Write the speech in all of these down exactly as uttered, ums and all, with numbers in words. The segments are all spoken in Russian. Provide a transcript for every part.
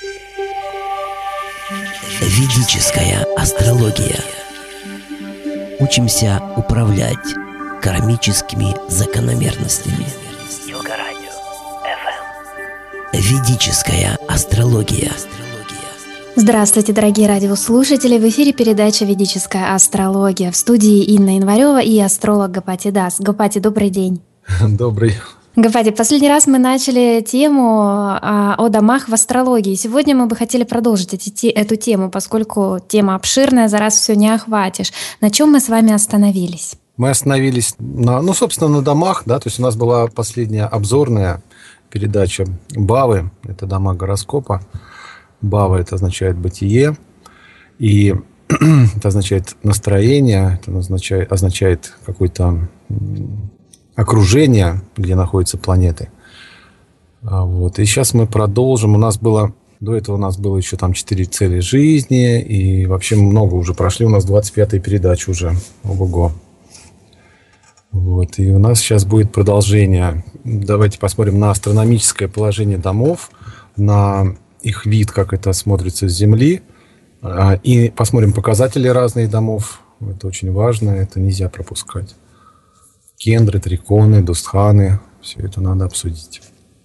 Ведическая астрология. Учимся управлять кармическими закономерностями. Йога-радио эф эм. Ведическая астрология. Здравствуйте, дорогие радиослушатели! В эфире передача «Ведическая астрология». В студии Инна Январева и астролог Гапати Дас. Гапати, добрый день. Добрый. Гапати, последний раз мы начали тему а, о домах в астрологии. Сегодня мы бы хотели продолжить эти, эту тему, поскольку тема обширная, за раз все не охватишь. На чем мы с вами остановились? Мы остановились на, ну, собственно, на домах, да, то есть у нас была последняя обзорная передача Бавы, это дома гороскопа. Бава – это означает бытие, и это означает настроение, это означает, означает какое-то окружение, где находятся планеты. Вот. И сейчас мы продолжим. У нас было, до этого у нас было еще там четыре цели жизни, и вообще много уже прошли. У нас двадцать пятая передача уже. Ого-го. Вот. И у нас сейчас будет продолжение. Давайте посмотрим на астрономическое положение домов, на их вид, как это смотрится с Земли. И посмотрим показатели разных домов. Это очень важно, это нельзя пропускать. Кендры, триконы, дустханы. Все это надо обсудить.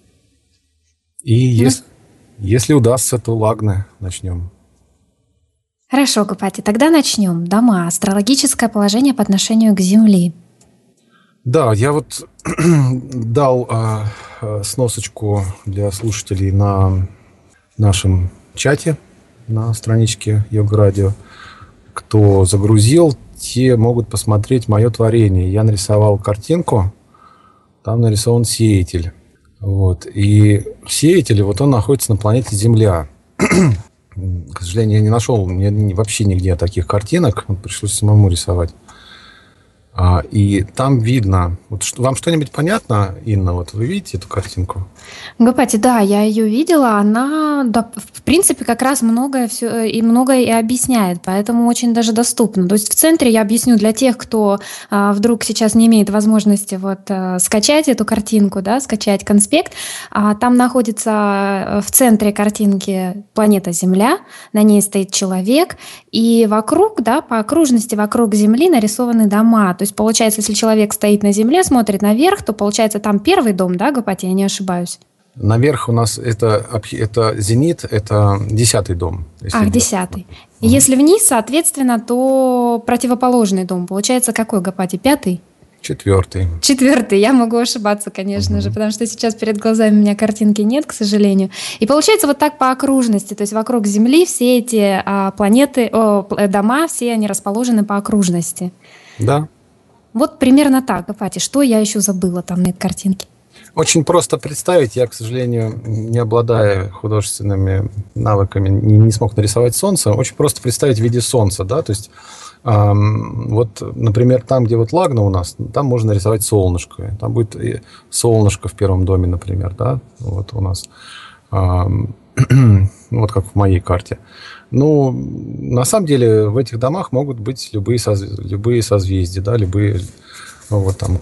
И если, если удастся, то лагны начнем. Хорошо, Гапати, тогда начнем. Дома. Астрологическое положение по отношению к Земле. Да, я вот дал э, сносочку для слушателей на нашем чате, на страничке Йога-радио. Кто загрузил, те могут посмотреть мое творение. Я нарисовал картинку, там нарисован сеятель. Вот. И сеятель, вот он находится на планете Земля. К сожалению, я не нашел вообще нигде таких картинок. Пришлось самому рисовать. И там видно... Вот, вам что-нибудь понятно, Инна? Вот вы видите эту картинку? Гапати, да, я ее видела. Она, да, в принципе, как раз многое, все, и многое и объясняет, поэтому очень даже доступно. То есть в центре я объясню для тех, кто а, вдруг сейчас не имеет возможности вот, а, скачать эту картинку, да, скачать конспект. А, там находится в центре картинки планета Земля, на ней стоит человек, и вокруг, да, по окружности вокруг Земли нарисованы дома. То есть, получается, если человек стоит на земле, смотрит наверх, то, получается, там первый дом, да, Гапати, я не ошибаюсь? Наверх у нас это, это зенит, это десятый дом. Ах, десятый. И если вниз, соответственно, то противоположный дом. Получается, какой, Гапати, пятый? Четвертый. Четвертый. Я могу ошибаться, конечно угу. же, потому что сейчас перед глазами у меня картинки нет, к сожалению. И получается вот так по окружности. То есть вокруг Земли все эти а, планеты, о, дома, все они расположены по окружности. Да. Вот примерно так, Гапати. Что я еще забыла там на этой картинке? Очень просто представить. Я, к сожалению, не обладая художественными навыками, не, не смог нарисовать солнце. Очень просто представить в виде солнца, да, то есть эм, вот, например, там, где вот лагна у нас, там можно нарисовать солнышко. Там будет солнышко в первом доме, например, да, вот у нас, эм, вот как в моей карте. Ну, на самом деле в этих домах могут быть любые, соз... любые созвездия, да, любые вот там.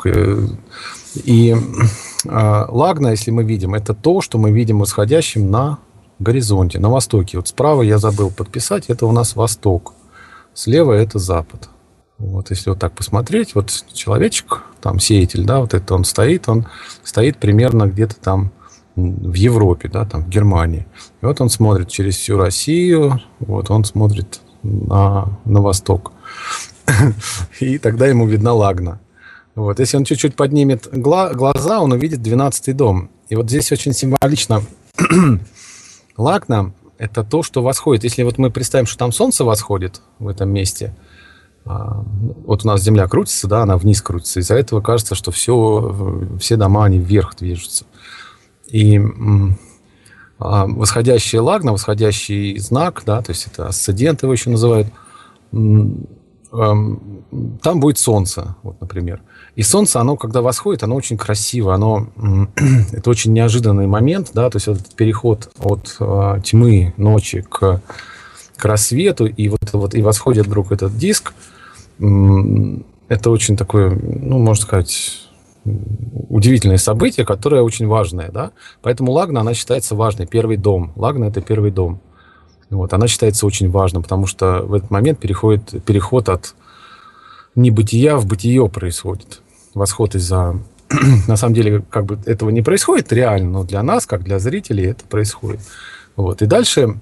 И э, лагна, если мы видим, это то, что мы видим восходящим на горизонте, на востоке. Вот справа я забыл подписать, это у нас восток, слева это запад. Вот если вот так посмотреть, вот человечек, там сеятель, да, вот это он стоит, он стоит примерно где-то там в Европе, да, там в Германии. И вот он смотрит через всю Россию, вот он смотрит на, на восток. И тогда ему видна лагна. Вот. Если он чуть-чуть поднимет гла- глаза, он увидит двенадцатый дом. И вот здесь очень символично. Лагна – это то, что восходит. Если вот мы представим, что там солнце восходит в этом месте, вот у нас Земля крутится, да, она вниз крутится. Из-за этого кажется, что все, все дома, они вверх движутся. И восходящая лагна, восходящий знак, да, то есть это асцендент его еще называют, там будет солнце, вот, например. И солнце, оно, когда восходит, оно очень красиво, оно, это очень неожиданный момент, да, то есть вот этот переход от а, тьмы ночи к, к рассвету, и вот, вот и восходит вдруг этот диск, это очень такое, ну, можно сказать, удивительное событие, которое очень важное, да. Поэтому Лагна, она считается важной, первый дом. Лагна – это первый дом. Вот, она считается очень важной, потому что в этот момент переходит, переход от небытия в бытие происходит. Восход из-за... На самом деле, как бы этого не происходит реально, но для нас, как для зрителей, это происходит. Вот. И дальше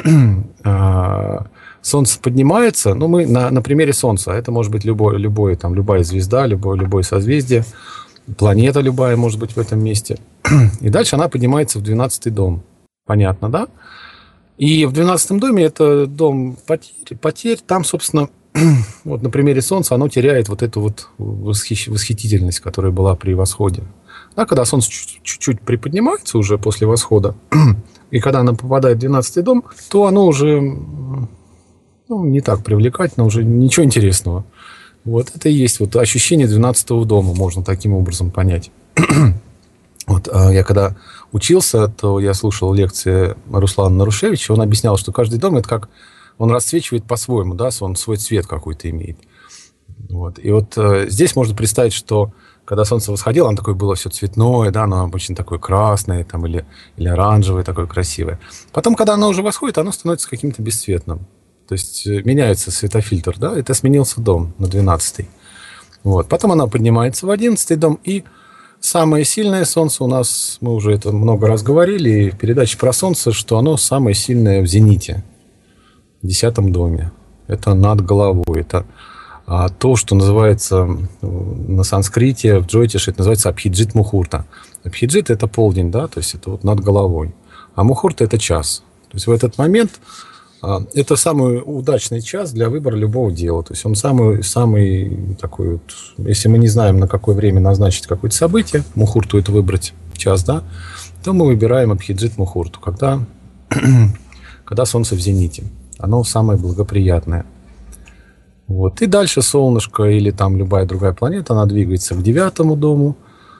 Солнце поднимается. Ну, мы на, на примере Солнца. Это может быть любое, любое, там, любая звезда, любое, любое созвездие. Планета любая может быть в этом месте. И дальше она поднимается в двенадцатый дом. Понятно, да? И в двенадцатом доме это дом потерь. потерь. Там, собственно, вот на примере Солнца оно теряет вот эту вот восхищ... восхитительность, которая была при восходе. Да, когда Солнце чуть-чуть приподнимается уже после восхода, и когда оно попадает в двенадцатый дом, то оно уже ну, не так привлекательно, уже ничего интересного. Вот это и есть вот ощущение двенадцатого дома, можно таким образом понять. Вот, я когда учился, то я слушал лекции Руслана Нарушевича, он объяснял, что каждый дом это как он расцвечивает по-своему, да, он свой цвет какой-то имеет. Вот. И вот э, здесь можно представить, что когда солнце восходило, оно такое было все цветное, да, оно обычно такое красное там, или, или оранжевое, такое красивое. Потом, когда оно уже восходит, оно становится каким-то бесцветным. То есть меняется светофильтр, да, это сменился дом на двенадцатый. Вот. Потом оно поднимается в одиннадцатый дом, и самое сильное солнце у нас, мы уже это много раз говорили, в передаче про солнце, что оно самое сильное в зените, в десятом доме. Это над головой, это а, то, что называется на санскрите, в джотише, это называется абхиджит мухурта. Абхиджит – это полдень, да, то есть это вот над головой. А мухурта – это час. То есть в этот момент а, это самый удачный час для выбора любого дела. То есть он самый, самый такой вот, если мы не знаем, на какое время назначить какое-то событие, мухурту это выбрать час, да, то мы выбираем абхиджит мухурту, когда, когда солнце в зените. Оно самое благоприятное. Вот. И дальше солнышко или там любая другая планета, она двигается к девятому дому,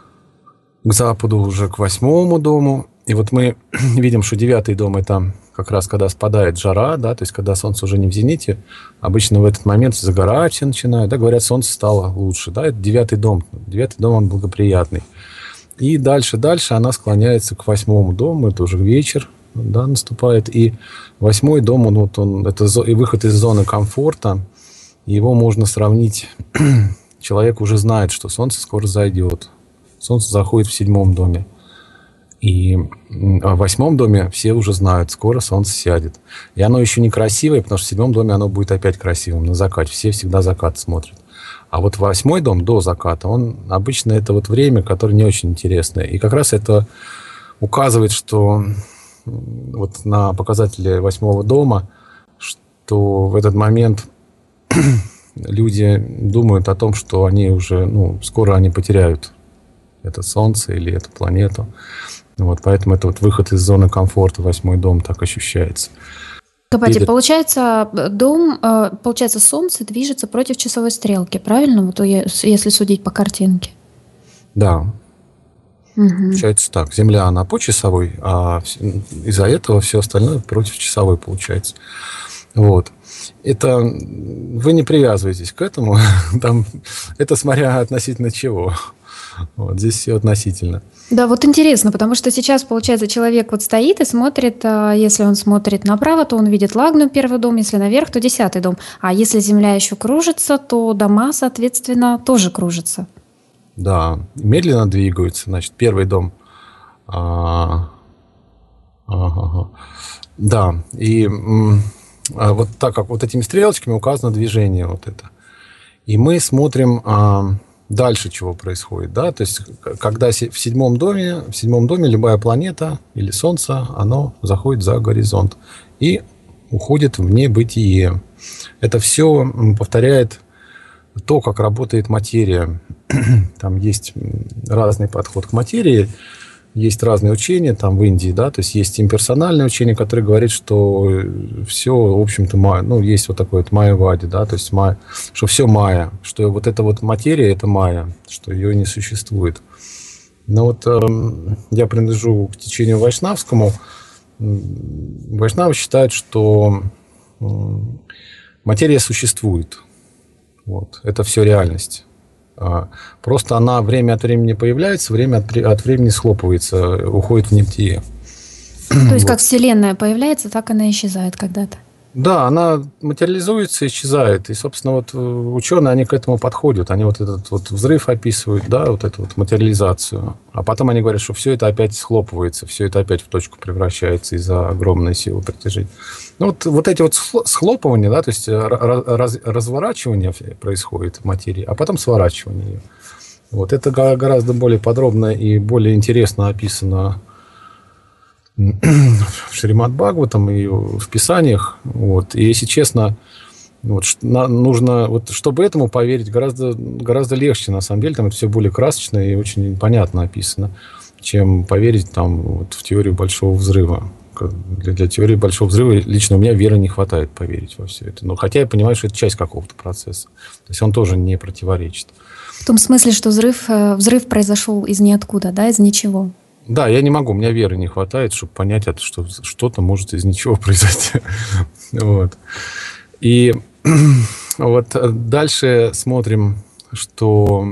к западу уже к восьмому дому. И вот мы видим, что девятый дом это как раз когда спадает жара, да, то есть когда солнце уже не в зените, обычно в этот момент загорать все начинают, да, говорят, солнце стало лучше, да, это девятый дом, девятый дом он благоприятный. И дальше, дальше она склоняется к восьмому дому, это уже вечер, да, наступает, и восьмой дом, он, вот он, это и выход из зоны комфорта, его можно сравнить, человек уже знает, что солнце скоро зайдет, солнце заходит в седьмом доме, и в восьмом доме все уже знают, скоро солнце сядет, и оно еще не красивое, потому что в седьмом доме оно будет опять красивым на закате, все всегда закат смотрят, а вот восьмой дом до заката, он обычно это вот время, которое не очень интересное, и как раз это указывает, что вот на показателе восьмого дома, что в этот момент люди думают о том, что они уже, ну, скоро они потеряют это солнце или эту планету. Вот, поэтому это вот выход из зоны комфорта, восьмой дом так ощущается. Капати, И... получается, дом, получается, солнце движется против часовой стрелки, правильно? Вот если судить по картинке. Да. Угу. Получается так. Земля, она по часовой, а из-за этого все остальное против часовой получается. Вот. Это вы не привязываетесь к этому. Там, это смотря относительно чего. Вот, здесь все относительно. Да, вот интересно, потому что сейчас, получается, человек вот стоит и смотрит, если он смотрит направо, то он видит Лагну, первый дом, если наверх, то десятый дом. А если Земля еще кружится, то дома, соответственно, тоже кружатся. Да, медленно двигаются. Значит, первый дом. А, ага, да, и а, вот так как вот этими стрелочками указано движение вот это. И мы смотрим а, дальше, чего происходит, да, то есть когда в седьмом доме, в седьмом доме любая планета или Солнце, оно заходит за горизонт и уходит в небытие. Это все повторяет то, как работает материя. Там есть разный подход к материи, есть разные учения, там в Индии, да, то есть есть имперсональное учение, которое говорит, что все, в общем-то, майя, ну, есть вот такое вот майя-вади, да, то есть майя, что все майя, что вот эта вот материя, это майя, что ее не существует. Но вот э, я принадлежу к течению вайшнавскому. Вайшнавы считают, что э, материя существует. Вот. Это все реальность. Просто она время от времени появляется, время от, от времени схлопывается, уходит в небытие. То есть, вот. Как Вселенная появляется, так она исчезает когда-то. Да, она материализуется, исчезает. И, собственно, вот ученые, они к этому подходят. Они вот этот вот взрыв описывают, да, вот эту вот материализацию. А потом они говорят, что все это опять схлопывается, все это опять в точку превращается из-за огромной силы притяжения. Ну, вот, вот эти вот схлопывания, да, то есть раз, разворачивание происходит в материи, а потом сворачивание ее. Вот это гораздо более подробно и более интересно описано в Шримад Бхагаватам и в Писаниях. Вот. И, если честно, вот, нужно, вот, чтобы этому поверить, гораздо, гораздо легче, на самом деле. Там это все более красочно и очень понятно описано, чем поверить там, вот, в теорию Большого Взрыва. Для, для теории Большого Взрыва лично у меня веры не хватает поверить во все это. Но хотя я понимаю, что это часть какого-то процесса. То есть он тоже не противоречит. В том смысле, что взрыв, взрыв произошел из ниоткуда, да, из ничего. Да, я не могу, у меня веры не хватает, чтобы понять, что что-то может из ничего произойти. Вот. И вот дальше смотрим, что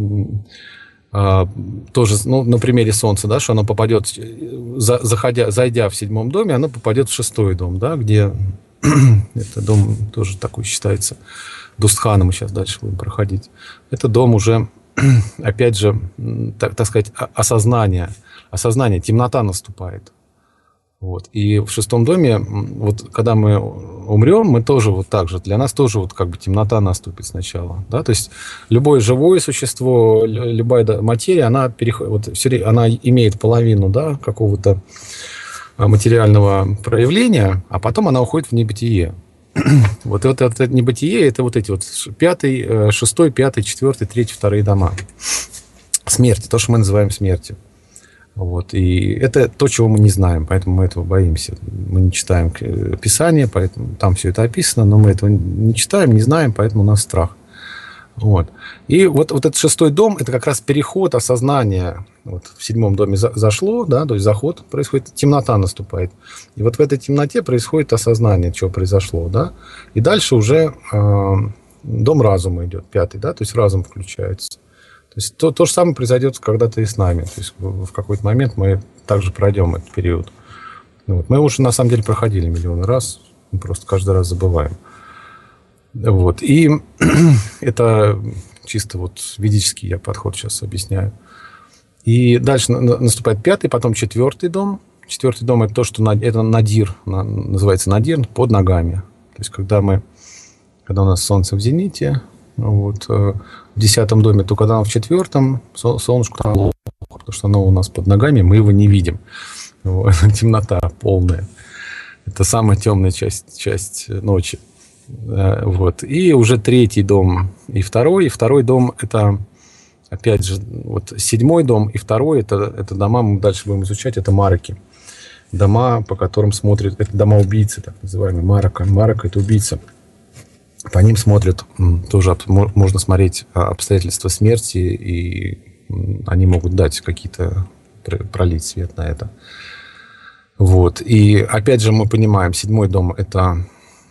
а, тоже, ну, на примере Солнца, да, что оно попадет, за, заходя, зайдя в седьмом доме, оно попадет в шестой дом, да, где это дом тоже такой считается Дустхана, мы сейчас дальше будем проходить. Это дом уже, опять же, так, так сказать, осознания. Осознание, темнота наступает. Вот. И в шестом доме, вот, когда мы умрем, мы тоже вот так же, для нас тоже вот как бы темнота наступит сначала. Да? То есть любое живое существо, любая материя, она, переходит, вот, она имеет половину, да, какого-то материального проявления, а потом она уходит в небытие. Вот это, это небытие, это вот эти вот пятый, шестой, пятый, четвертый, третий, вторые дома. Смерть, то, что мы называем смертью. Вот. И это то, чего мы не знаем, поэтому мы этого боимся. Мы не читаем Писание, поэтому там все это описано, но мы этого не читаем, не знаем, поэтому у нас страх. Вот. И вот, вот этот шестой дом, это как раз переход осознания. Вот в седьмом доме за, зашло, да, то есть заход происходит, темнота наступает. И вот в этой темноте происходит осознание, что произошло. Да? И дальше уже э, дом разума идет, пятый, да, то есть разум включается. То есть то, то же самое произойдет когда-то и с нами. То есть в, в какой-то момент мы также пройдем этот период. Вот. Мы уже на самом деле проходили миллионы раз, мы просто каждый раз забываем. Вот. И это чисто вот ведический я подход сейчас объясняю. И дальше наступает пятый, потом четвертый дом. Четвертый дом – это то, что это надир, называется надир, под ногами. То есть когда мы, когда у нас солнце в зените, вот, в десятом доме, то когда оно в четвертом, солнышко там плохо, потому что оно у нас под ногами, мы его не видим. Вот. Темнота полная. Это самая темная часть, часть ночи. Вот. И уже третий дом и второй. И второй дом – это, опять же, вот седьмой дом и второй – это, это дома, мы дальше будем изучать, это мараки. Дома, по которым смотрят, это дома убийцы, так называемые. Марака. Марака – это убийца. По ним смотрят, тоже можно смотреть обстоятельства смерти, и они могут дать какие-то, пролить свет на это. Вот. И опять же мы понимаем, седьмой дом – это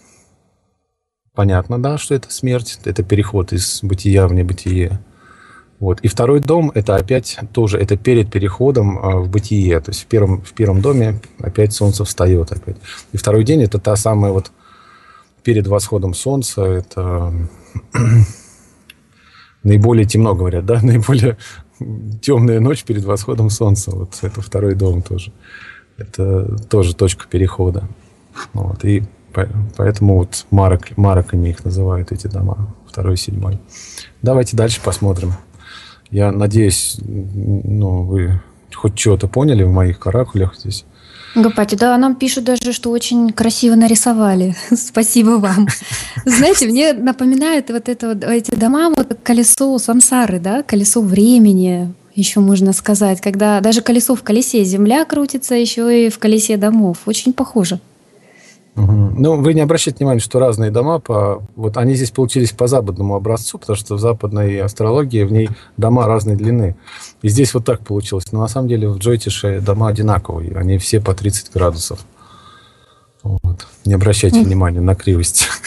понятно, да, что это смерть, это переход из бытия в небытие. Вот. И второй дом – это опять тоже, это перед переходом в бытие. То есть в первом, в первом доме опять солнце встает. Опять. И второй день – это та самая вот перед восходом солнца, это наиболее темно, говорят, да, наиболее темная ночь перед восходом солнца. Вот это второй дом тоже. Это тоже точка перехода. Вот. И поэтому вот марок, мароками их называют, эти дома, второй и седьмой. Давайте дальше посмотрим. Я надеюсь, ну, вы хоть что-то поняли в моих каракулях здесь. Гопати, да, нам пишут даже, что очень красиво нарисовали. Спасибо вам. Знаете, мне напоминает вот это вот, эти дома, вот колесо самсары, да, колесо времени, еще можно сказать, когда даже колесо в колесе, земля крутится еще и в колесе домов. Очень похоже. Угу. Ну, вы не обращайте внимания, что разные дома, по, вот они здесь получились по западному образцу, потому что в западной астрологии в ней дома разной длины. И здесь вот так получилось. Но на самом деле в Джойтише дома одинаковые, они все по тридцать градусов. Вот. Не обращайте mm. внимания на кривость.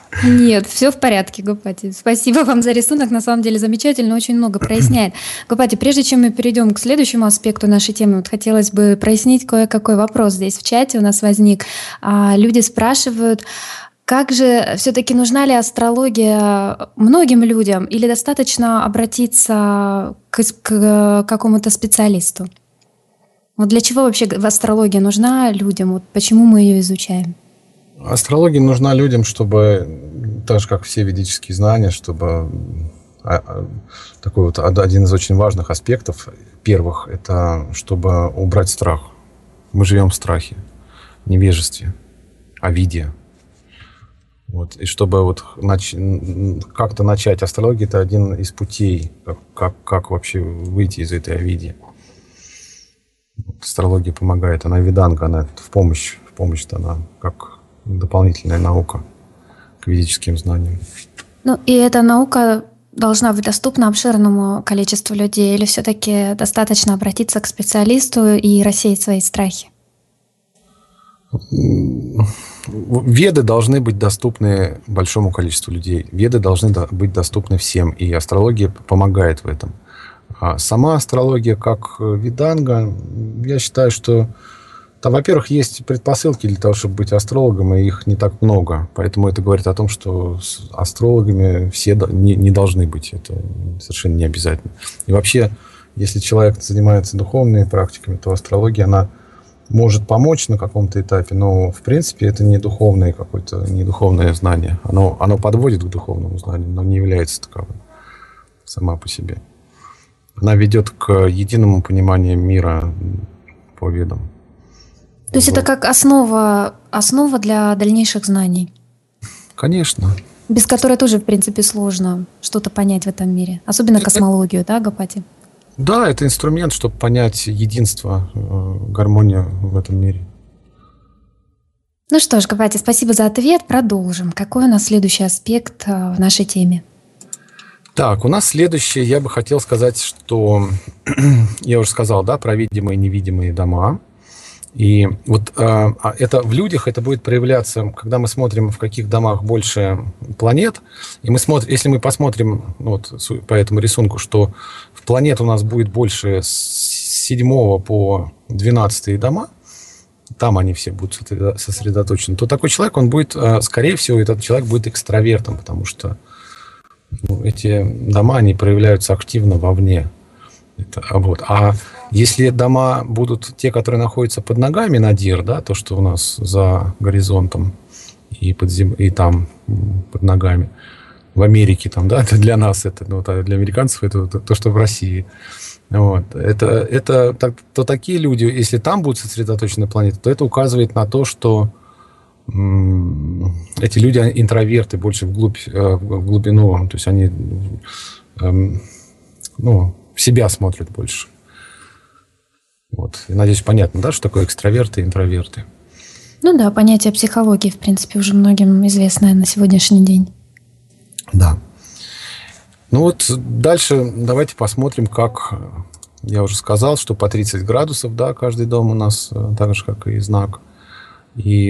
Нет, все в порядке, Гупати. Спасибо вам за рисунок, на самом деле замечательно, очень много проясняет. Гупати, прежде чем мы перейдем к следующему аспекту нашей темы, вот хотелось бы прояснить кое-какой вопрос. Здесь в чате у нас возник. А, люди спрашивают, как же все-таки нужна ли астрология многим людям или достаточно обратиться к, к какому-то специалисту? Вот для чего вообще астрология нужна людям? Вот почему мы ее изучаем? Астрология нужна людям, чтобы, так же как все ведические знания, чтобы такой вот один из очень важных аспектов первых, это чтобы убрать страх. Мы живем в страхе, невежестве, овидии. Вот. И чтобы вот нач... как-то начать астрологию, это один из путей, как, как, как вообще выйти из этой овидии. Астрология помогает, она веданга, она в помощь, в помощь она как дополнительная наука к ведическим знаниям. Ну и эта наука должна быть доступна обширному количеству людей, или все-таки достаточно обратиться к специалисту и рассеять свои страхи? Веды должны быть доступны большому количеству людей. Веды должны быть доступны всем, и астрология помогает в этом. А сама астрология как веданга, я считаю, что там, во-первых, есть предпосылки для того, чтобы быть астрологом, и их не так много. Поэтому это говорит о том, что с астрологами все не, не должны быть. Это совершенно не обязательно. И вообще, если человек занимается духовными практиками, то астрология, она может помочь на каком-то этапе, но, в принципе, это не духовное какое-то, не духовное знание. Оно, оно подводит к духовному знанию, но не является таковым сама по себе. Она ведет к единому пониманию мира по ведам. То есть вот. Это как основа, основа для дальнейших знаний? Конечно. Без которой тоже, в принципе, сложно что-то понять в этом мире. Особенно космологию, да, Гупати? Да, это инструмент, чтобы понять единство, гармонию в этом мире. Ну что ж, Гупати, спасибо за ответ. Продолжим. Какой у нас следующий аспект в нашей теме? Так, у нас следующее, я бы хотел сказать, что я уже сказал, да, про видимые и невидимые дома. И вот э, это в людях это будет проявляться, когда мы смотрим, в каких домах больше планет. И мы смотрим, если мы посмотрим вот, по этому рисунку, что в планет у нас будет больше с седьмого по двенадцатый дома, там они все будут сосредоточены, то такой человек, он будет, скорее всего, этот человек будет экстравертом, потому что ну, эти дома, они проявляются активно вовне. Это, вот. А если дома будут те, которые находятся под ногами надир, да, то, что у нас за горизонтом и, под зем... и там под ногами, в Америке, там, да, это для нас, это, ну, для американцев это то, что в России. Вот. Это, это, так, то такие люди, если там будут сосредоточены планеты, то это указывает на то, что м- эти люди интроверты, больше вглубь, в глубину, то есть они эм, ну, в себя смотрят больше. Вот. И, надеюсь, понятно, да, что такое экстраверты и интроверты? Ну да, понятие психологии, в принципе, уже многим известное на сегодняшний день. Да. Ну вот дальше давайте посмотрим, как я уже сказал, что по тридцать градусов, да, каждый дом у нас, так же, как и знак. И,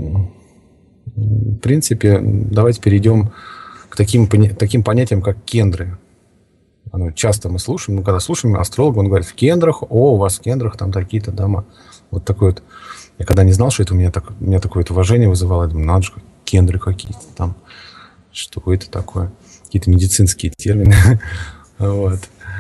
в принципе, давайте перейдем к таким, таким понятиям, как кендры. Часто мы слушаем, ну, когда слушаем астролога, он говорит, в кендрах, о, у вас в кендрах там такие-то дома. Вот такой вот. Я когда не знал, что это у меня, так, у меня такое вот уважение вызывало, я думаю, надо же, кендры какие-то там. Что это такое? Какие-то медицинские термины. Вот.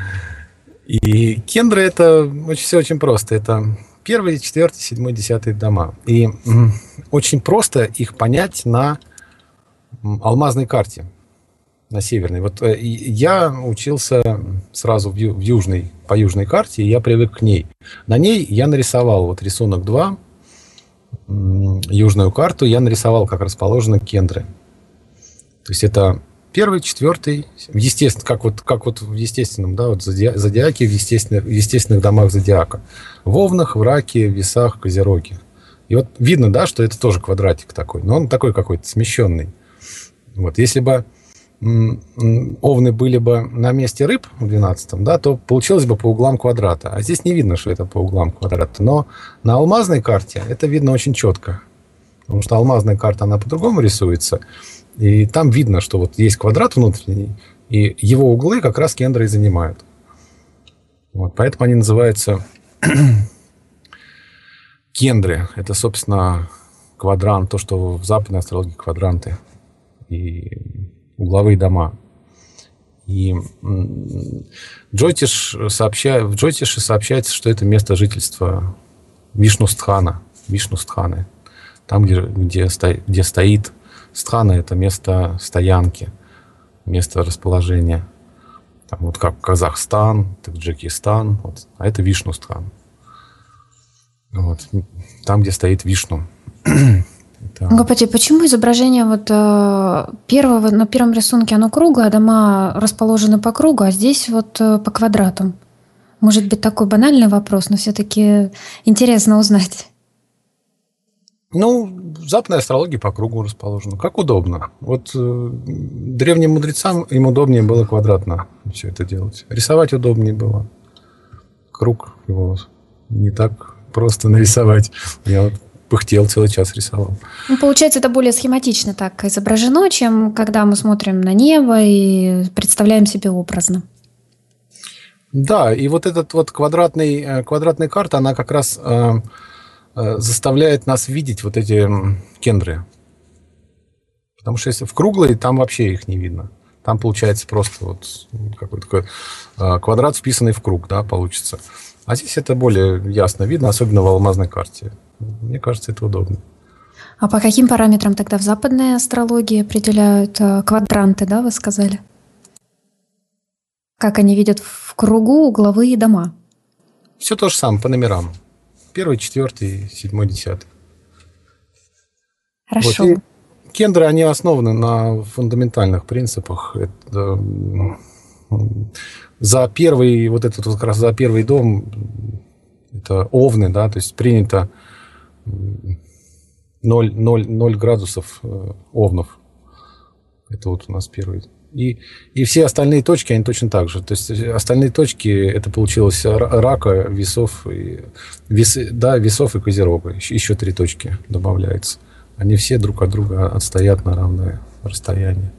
И кендры это очень, все очень просто. Это первый, четвертый, седьмой, десятый дома. И м, очень просто их понять на алмазной карте. На северной. Вот э, я учился сразу в, ю, в южной, по южной карте, и я привык к ней. На ней я нарисовал вот рисунок два, м, южную карту, я нарисовал, как расположены кендры. То есть это первый, четвертый, естественно, как вот, как вот в естественном, да, вот зоди, зодиаке, в естественных, в естественных домах зодиака. В Овнах, в Раке, в Весах, Козероге. И вот видно, да, что это тоже квадратик такой, но он такой какой-то смещенный. Вот, если бы Овны были бы на месте рыб в двенадцатом, да, то получилось бы по углам квадрата. А здесь не видно, что это по углам квадрата. Но на алмазной карте это видно очень четко. Потому что алмазная карта, она по-другому рисуется. И там видно, что вот есть квадрат внутренний, и его углы как раз кендры и занимают. Вот, поэтому они называются кендры. Это, собственно, квадрант, то, что в западной астрологии квадранты и угловые дома. И Джотиш сообщает, в Джотише сообщается, что это место жительства Вишну-стхана. Вишну-стханы. Там, где, где, сто, где стоит стхана, это место стоянки, место расположения. Там, вот как Казахстан, Таджикистан, вот, а это Вишну-стхан. Вот, там, где стоит Вишну. Это... Гопати, почему изображение вот э, первого, на первом рисунке оно круглое, дома расположены по кругу, а здесь вот э, по квадратам? Может быть, такой банальный вопрос, но все-таки интересно узнать. Ну, в западной астрологии по кругу расположено. Как удобно. Вот э, древним мудрецам им удобнее было квадратно все это делать. Рисовать удобнее было. Круг его не так просто нарисовать. Я вот пыхтел, целый час рисовал. Ну, получается, это более схематично так изображено, чем когда мы смотрим на небо и представляем себе образно. Да, и вот эта вот квадратный, квадратная карта, она как раз э, э, заставляет нас видеть вот эти кендры. Потому что если в круглой, там вообще их не видно. Там получается просто вот какой-то такой э, квадрат, вписанный в круг, да, получится. А здесь это более ясно видно, особенно в алмазной карте. Мне кажется, это удобно. А по каким параметрам тогда в западной астрологии определяют э, квадранты, да, вы сказали? Как они видят в кругу угловые дома? Все то же самое, по номерам. Первый, четвертый, седьмой, десятый. Хорошо. Вот. Кендры, они основаны на фундаментальных принципах. Это, за первый, вот этот вот как раз за первый дом, это овны, да, то есть принято ноль, ноль, ноль градусов овнов. Это вот у нас первый. И, и все остальные точки, они точно так же. То есть остальные точки, это получилось рака, весов, и, весы, да, весов и козерога. Еще, еще три точки добавляется. Они все друг от друга отстоят на равное расстояние.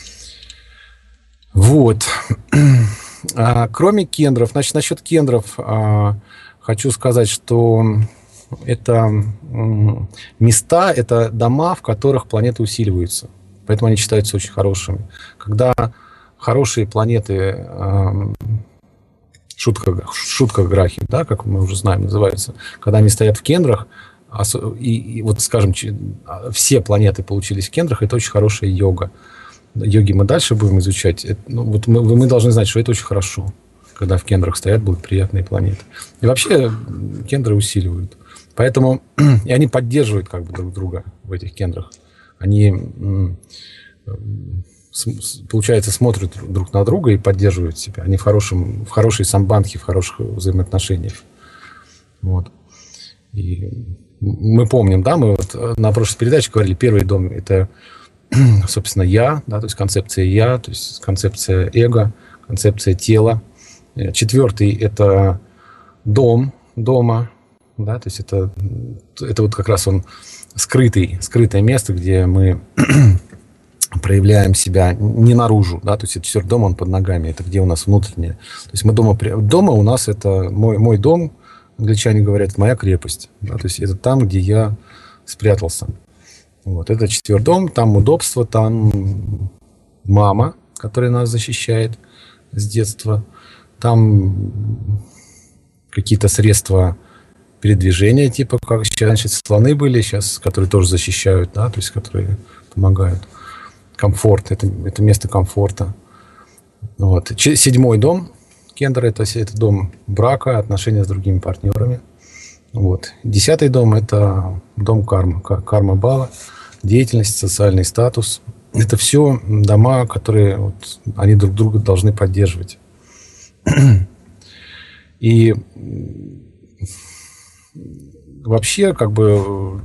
Вот. А, кроме кендров, значит, насчет кендров а, хочу сказать, что это м, места, это дома, в которых планеты усиливаются. Поэтому они считаются очень хорошими. Когда хорошие планеты, э, шутка, шутка Грахи, да, как мы уже знаем, называется, когда они стоят в кендрах, и, и вот, скажем, все планеты получились в кендрах, это очень хорошая йога. Йоги мы дальше будем изучать. Это, ну, вот мы, мы должны знать, что это очень хорошо, когда в кендрах стоят благоприятные планеты. И вообще кендры усиливают. Поэтому и они поддерживают как бы друг друга в этих кендрах. Они, получается, смотрят друг на друга и поддерживают себя. Они в, хорошем, в хорошей самбандхе, в хороших взаимоотношениях. Вот. И мы помним, да, мы вот на прошлой передаче говорили, первый дом – это, собственно, я, да, то есть концепция я, то есть концепция эго, концепция тела. Четвертый – это дом, дома, да, то есть это, это вот как раз он скрытый, скрытое место, где мы проявляем себя не наружу, да, то есть это четвертый дом, он под ногами, это где у нас внутреннее. То есть мы дома, дома у нас это мой, мой дом, англичане говорят, моя крепость, да, то есть это там, где я спрятался. Вот, это четвертый дом, там удобство, там мама, которая нас защищает с детства, там какие-то средства передвижения, типа как сейчас, значит, слоны были, сейчас, которые тоже защищают, да, то есть которые помогают. Комфорт, это, это место комфорта. Вот. Седьмой дом кендра, это, это дом брака, отношения с другими партнерами. Вот. Десятый дом – это дом кармы, карма-бала, деятельность, социальный статус. Это все дома, которые вот, они друг друга должны поддерживать. И вообще, как бы,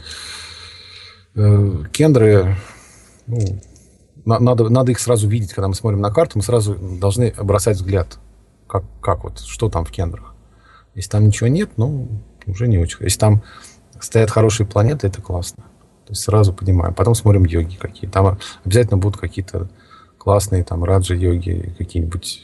кендры, ну, надо, надо их сразу видеть, когда мы смотрим на карту, мы сразу должны бросать взгляд, как, как вот, что там в кендрах. Если там ничего нет, ну, уже не очень. Если там стоят хорошие планеты, это классно. То есть сразу понимаем. Потом смотрим йоги какие. Там обязательно будут какие-то классные там раджа-йоги, какие-нибудь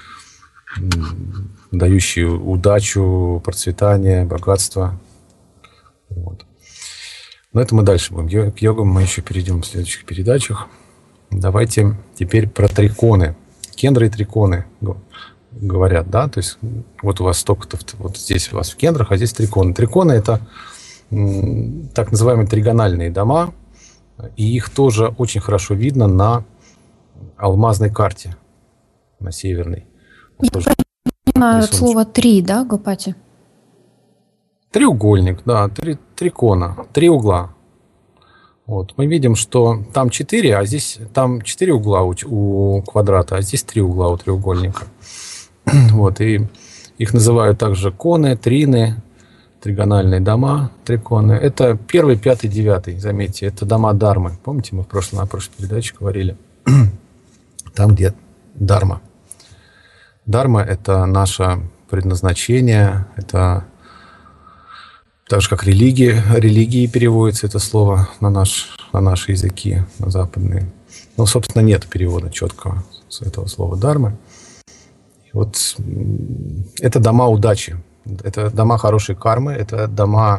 дающие удачу, процветание, богатство. Вот. Но это мы дальше будем. К йогам мы еще перейдем в следующих передачах. Давайте теперь про триконы. Кендры и триконы говорят, да? То есть вот у вас столько-то, вот здесь у вас в кендрах, а здесь триконы. Триконы – это так называемые тригональные дома, и их тоже очень хорошо видно на алмазной карте, на северной. Я понимаю слово «три», да, Гопати? Треугольник, да, три, трикона, три угла. Вот. Мы видим, что там четыре, а здесь там четыре угла у, у квадрата, а здесь три угла у треугольника. Вот. И их называют также коны, трины, тригональные дома, триконы. Это первый, пятый, девятый, заметьте, это дома Дharмы. Помните, мы в прошлой, на прошлой передаче говорили? Там, где Дharma. Дharma – это наше предназначение, это так же, как религия. Религии переводится это слово на, наш, на наши языки, на западные. Но, собственно, нет перевода четкого с этого слова «дармы». Вот это дома удачи, это дома хорошей кармы, это дома,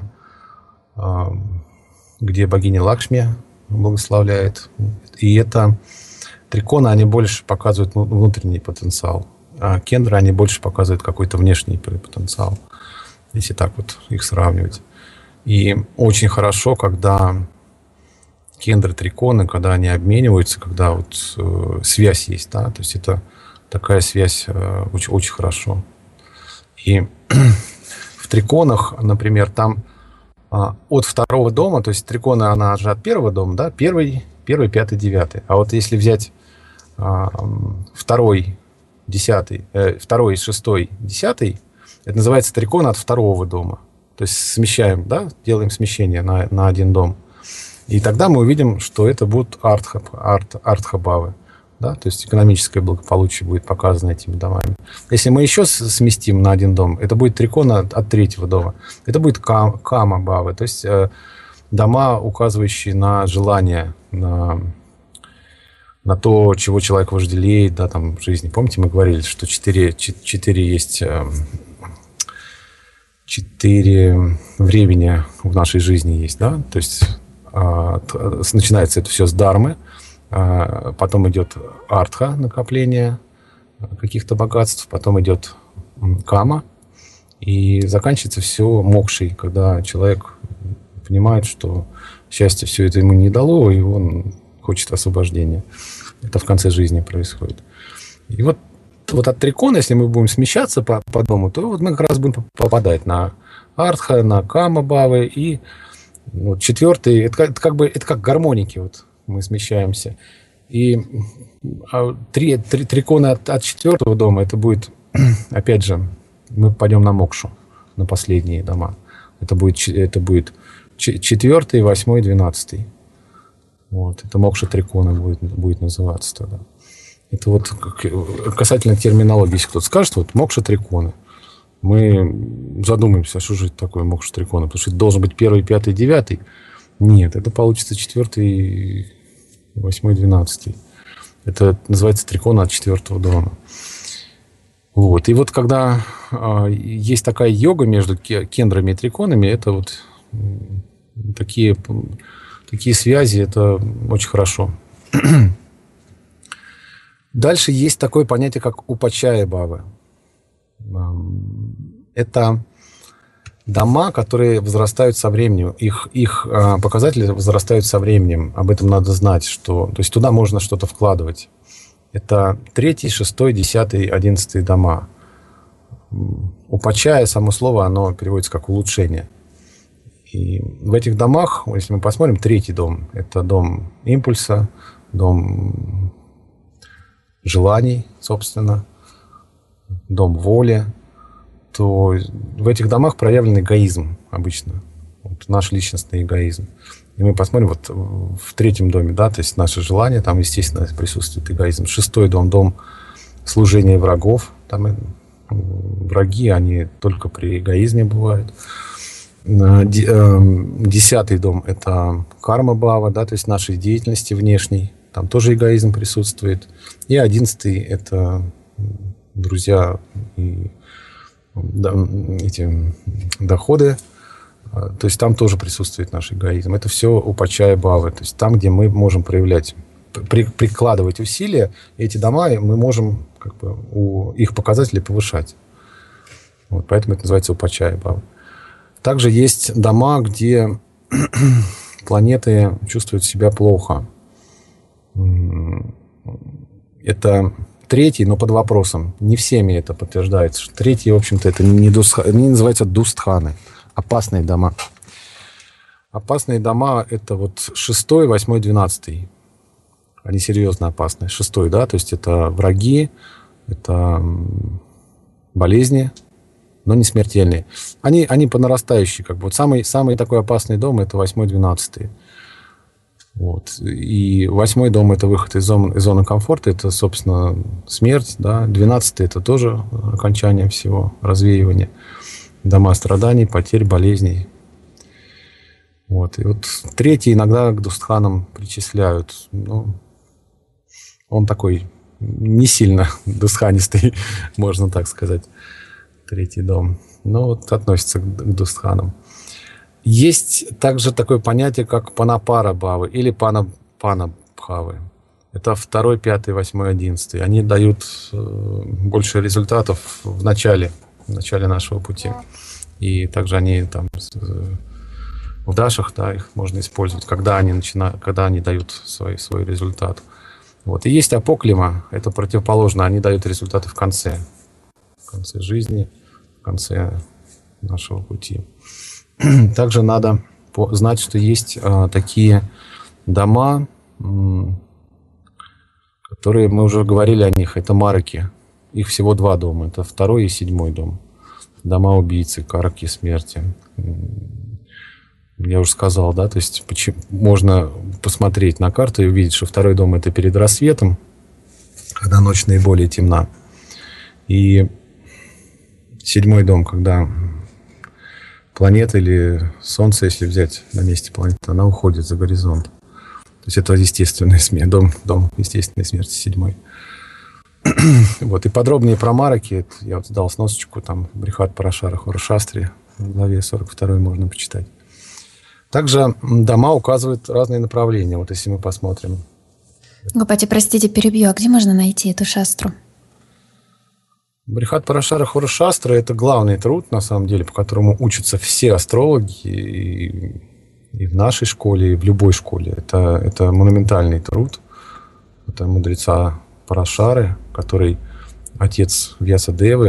где богиня Лакшми благословляет. И это триконы, они больше показывают внутренний потенциал, а кендры, они больше показывают какой-то внешний потенциал, если так вот их сравнивать. И очень хорошо, когда кендры, триконы, когда они обмениваются, когда вот э, связь есть, да, то есть это такая связь э, очень, очень хорошо. И в триконах, например, там э, от второго дома, то есть триконы, она же от первого дома, да, первый, первый, пятый, девятый. А вот если взять э, второй, десятый, э, второй, шестой, десятый, это называется трикон от второго дома. То есть смещаем, да, делаем смещение на, на один дом. И тогда мы увидим, что это будут артха, арт, артха-бавы. Да? То есть экономическое благополучие будет показано этими домами. Если мы еще сместим на один дом, это будет трикон от, от третьего дома. Это будет кам, кама-бавы. То есть э, дома, указывающие на желание, на, на то, чего человек вожделеет, да, там, в жизни. Помните, мы говорили, что четыре, четыре есть... Э, Четыре времени в нашей жизни есть, да, то есть э, начинается это все с дармы, э, потом идет артха, накопление каких-то богатств, потом идет кама, и заканчивается все мокшей, когда человек понимает, что счастье все это ему не дало, и он хочет освобождения. Это в конце жизни происходит. И вот Вот от трикона, если мы будем смещаться по, по дому, то вот мы как раз будем попадать на артха, на кама-бавы. И вот четвертый, это, это как бы это как гармоники, вот мы смещаемся. И а три, три трикона от, от четвертого дома, это будет, опять же, мы пойдем на мокшу, на последние дома. Это будет, это будет четвертый, восьмой, двенадцатый. Вот, это мокша трикона будет, будет называться тогда. Это вот касательно терминологии, если кто-то скажет, вот мокша триконы. Мы задумаемся, что же это такое мокша триконы, потому что это должен быть первый, пятый, девятый. Нет, это получится четвертый, восьмой, двенадцатый. Это называется трикон от четвертого дома. Вот. И вот когда э, есть такая йога между кендрами и триконами, это вот такие, такие связи, это очень хорошо. Дальше есть такое понятие, как упачая-бавы. Это дома, которые возрастают со временем. Их, их показатели возрастают со временем. Об этом надо знать, что... То есть туда можно что-то вкладывать. Это третий, шестой, десятый, одиннадцатый дома. Упачая, само слово, оно переводится как улучшение. И в этих домах, если мы посмотрим, третий дом – это дом импульса, дом желаний, собственно, дом воли, то в этих домах проявлен эгоизм обычно. Вот наш личностный эгоизм. И мы посмотрим вот в третьем доме, да, то есть наши желания, там, естественно, присутствует эгоизм. Шестой дом, дом служения врагов. Там враги, они только при эгоизме бывают. Десятый дом – это карма-бхава, да, то есть нашей деятельности внешней. Там тоже эгоизм присутствует. И одиннадцатый – это друзья и эти доходы. То есть там тоже присутствует наш эгоизм. Это все упачая-бхавы. То есть там, где мы можем проявлять, при, прикладывать усилия, эти дома мы можем как бы, у, их показатели повышать. Вот, поэтому это называется упачая-бхавы. Также есть дома, где планеты чувствуют себя плохо. Это третий, но под вопросом. Не всеми это подтверждается. Третий, в общем-то, это не дустха, они называются дустханы. Опасные дома. Опасные дома – это вот шестой, восьмой, двенадцатый. Они серьезно опасные. Шестой, да, то есть это враги, это болезни, но не смертельные. Они, они по нарастающей. Как бы. Вот самый, самый такой опасный дом – это восьмой, двенадцатый. Вот. И восьмой дом – это выход из зоны, из зоны комфорта, это, собственно, смерть. Да? Двенадцатый – это тоже окончание всего, развеивание. Дома страданий, потерь, болезней. Вот. И вот третий иногда к дустханам причисляют. Ну, он такой не сильно дустханистый, можно так сказать. Третий дом. Но вот относится к дустханам. Есть также такое понятие, как панапара-бхавы или пана-пана-бхавы. Это второй, пятый, восьмой, одиннадцатый. Они дают больше результатов в начале, в начале нашего пути. И также они там в дашах, да, их можно использовать, когда они начинают, когда они дают свой, свой результат. Вот. И есть апоклима, это противоположно, они дают результаты в конце. В конце жизни, в конце нашего пути. Также надо знать, что есть а, такие дома, м, которые, мы уже говорили о них, это мараки. Их всего два дома, это второй и седьмой дом. Дома убийцы, караки смерти. Я уже сказал, да, то есть почему, можно посмотреть на карту и увидеть, что второй дом – это перед рассветом, когда ночь наиболее темна. И седьмой дом, когда планета или Солнце, если взять на месте планеты, она уходит за горизонт. То есть это естественная смерть, дом, дом естественной смерти, седьмой. Вот, и подробнее про мараки, я вот дал сносочку, там, Брихат Парашара Хорашастри, в главе сорок второй можно почитать. Также дома указывают разные направления, вот если мы посмотрим. Гопати, простите, перебью, а где можно найти эту шастру? Брихат Парашара Хорашастра – это главный труд, на самом деле, по которому учатся все астрологи, и, и в нашей школе, и в любой школе. Это, это монументальный труд, это мудреца Парашары, который отец Вьясадевы.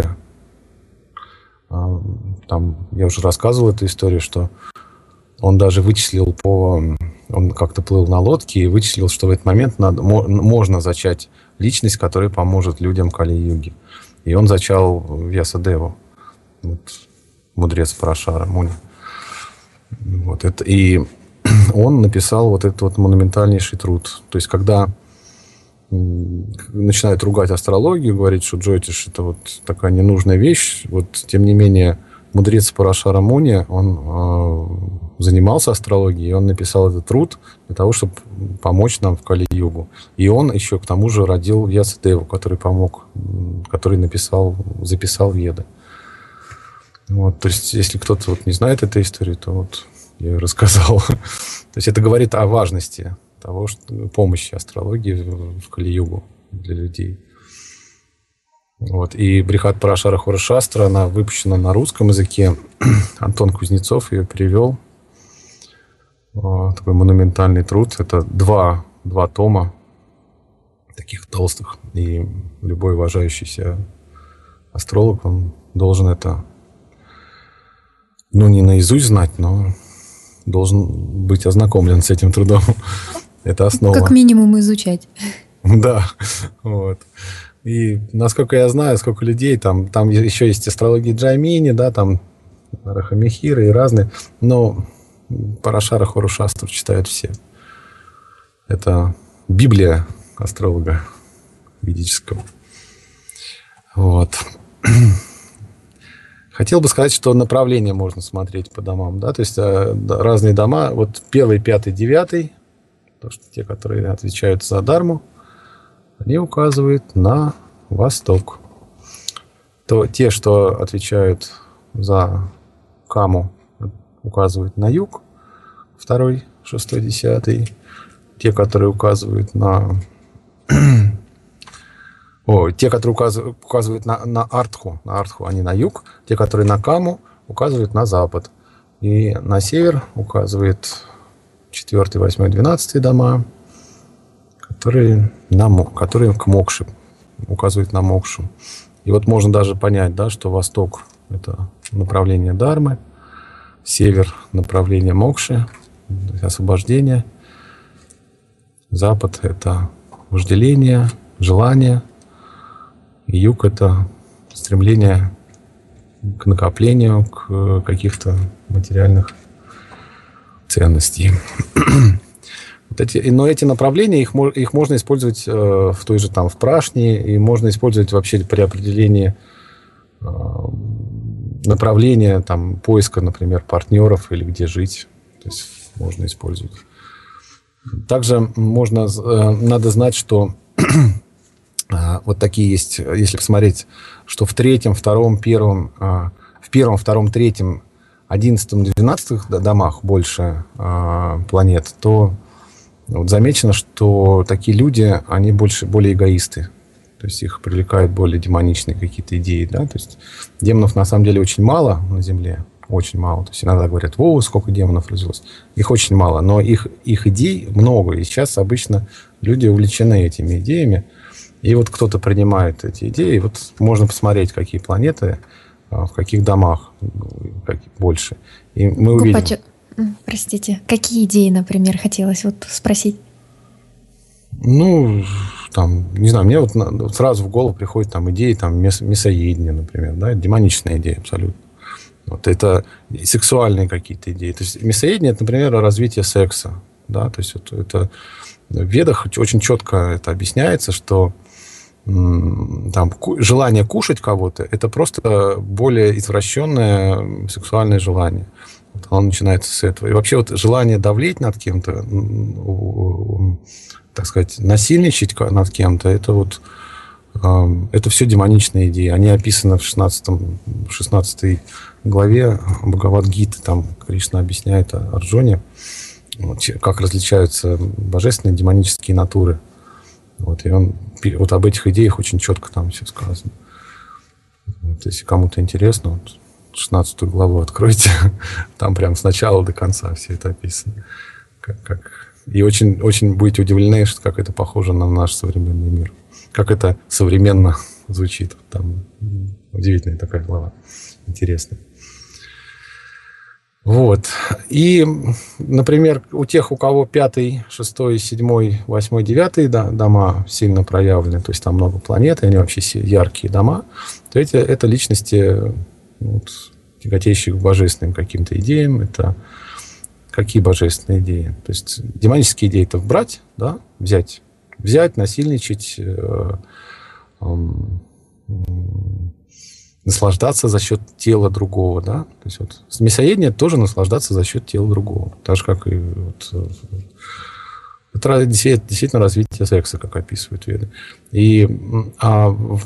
Там я уже рассказывал эту историю, что он даже вычислил по... Он как-то плыл на лодке и вычислил, что в этот момент надо, можно зачать личность, которая поможет людям Кали-юги. И он зачал Вьясадеву, вот, мудрец Парашара, Муни. Вот это, и он написал вот этот вот монументальнейший труд. То есть, когда начинают ругать астрологию, говорить, что Джотиш – это вот такая ненужная вещь, вот, тем не менее, мудрец Парашара Муни, он э, занимался астрологией, и он написал этот труд для того, чтобы помочь нам в Кали-югу. И он еще к тому же родил Вьясадеву, который помог, который написал, записал Веды. Вот, то есть, если кто-то вот не знает этой истории, то вот я ее рассказал. То есть, это говорит о важности того, что помощи астрологии в, в Кали-югу для людей. Вот. И Брихат Парашара Хорашастра, она выпущена на русском языке. Антон Кузнецов ее перевел. Такой монументальный труд. Это два, два тома, таких толстых. И любой уважающийся астролог, он должен это, ну, не наизусть знать, но должен быть ознакомлен с этим трудом. Это основа. Как минимум изучать. Да, вот. И насколько я знаю, сколько людей, там, там еще есть астрология Джаймини, да, там Рахамихира и разные, но Парашара Хорашастру читают все. Это Библия астролога ведического. Вот. Хотел бы сказать, что направление можно смотреть по домам, да, то есть разные дома, вот первый, пятый, девятый, то, что те, которые отвечают за Дharmu, они указывают на восток. То те, что отвечают за Каму, указывают на юг, второй, шестой, десятый. Те, которые указывают на... О, те, которые указывают, указывают на, на Артху, на Артху, они на юг. Те, которые на Каму, указывают на запад. И на север указывает четвертый, восьмой, двенадцатый дома, которые, на, которые к мокше, указывают на мокшу. И вот можно даже понять, да, что восток – это направление Дharмы, север – направление мокши, освобождение, запад – это вожделение, желание, и юг – это стремление к накоплению, к каких-то материальных ценностей. Вот эти, но эти направления, их, их можно использовать э, в той же там в Прашне, и можно использовать вообще при определении э, направления там, поиска, например, партнеров или где жить. То есть можно использовать. Также можно, э, надо знать, что э, вот такие есть, если посмотреть, что в третьем, втором, первом, э, в первом, втором, третьем, одиннадцатом, двенадцатом домах больше э, планет, то вот замечено, что такие люди, они больше, более эгоисты. То есть их привлекают более демоничные какие-то идеи. Да? То есть демонов на самом деле очень мало на Земле. Очень мало. То есть иногда говорят, о, сколько демонов развелось. Их очень мало. Но их, их идей много. И сейчас обычно люди увлечены этими идеями. И вот кто-то принимает эти идеи. И вот можно посмотреть, какие планеты, в каких домах больше. И мы увидим... Гупачу... Простите, какие идеи, например, хотелось вот спросить? Ну, там, не знаю, мне вот, вот сразу в голову приходят там идеи там, мясоедения, например, да, демоничные идеи абсолютно. Вот это сексуальные какие-то идеи. То есть мясоедение, это, например, развитие секса. Да, то есть вот, это в Ведах очень четко это объясняется, что м, там, ку- желание кушать кого-то – это просто более извращенное сексуальное желание. Вот оно начинается с этого. И вообще вот желание давлеть над кем-то, так сказать, насильничать над кем-то, это вот это все демоничные идеи. Они описаны в шестнадцатой главе Бхагавад-гиты. Там Кришна объясняет Арджуне, как различаются божественные и демонические натуры. Вот, и он вот об этих идеях очень четко там все сказано. Вот, если кому-то интересно, вот, шестнадцатую главу откройте, там прям с начала до конца все это описано. Как, как... И очень, очень будете удивлены, что как это похоже на наш современный мир. Как это современно звучит. Там удивительная такая глава. Интересная. Вот. И, например, у тех, у кого пятый, шестой, седьмой, восьмой, девятый дома сильно проявлены, то есть там много планет, и они вообще яркие дома, то эти, это личности... Вот, тяготеющие к божественным каким-то идеям. Это какие божественные идеи? То есть демонические идеи – это брать, да, взять, взять, насильничать, э, э, наслаждаться за счет тела другого, да. То есть вот мясоедение тоже наслаждаться за счет тела другого, так же как и вот, это действительно развитие секса, как описывают Веды. И а в,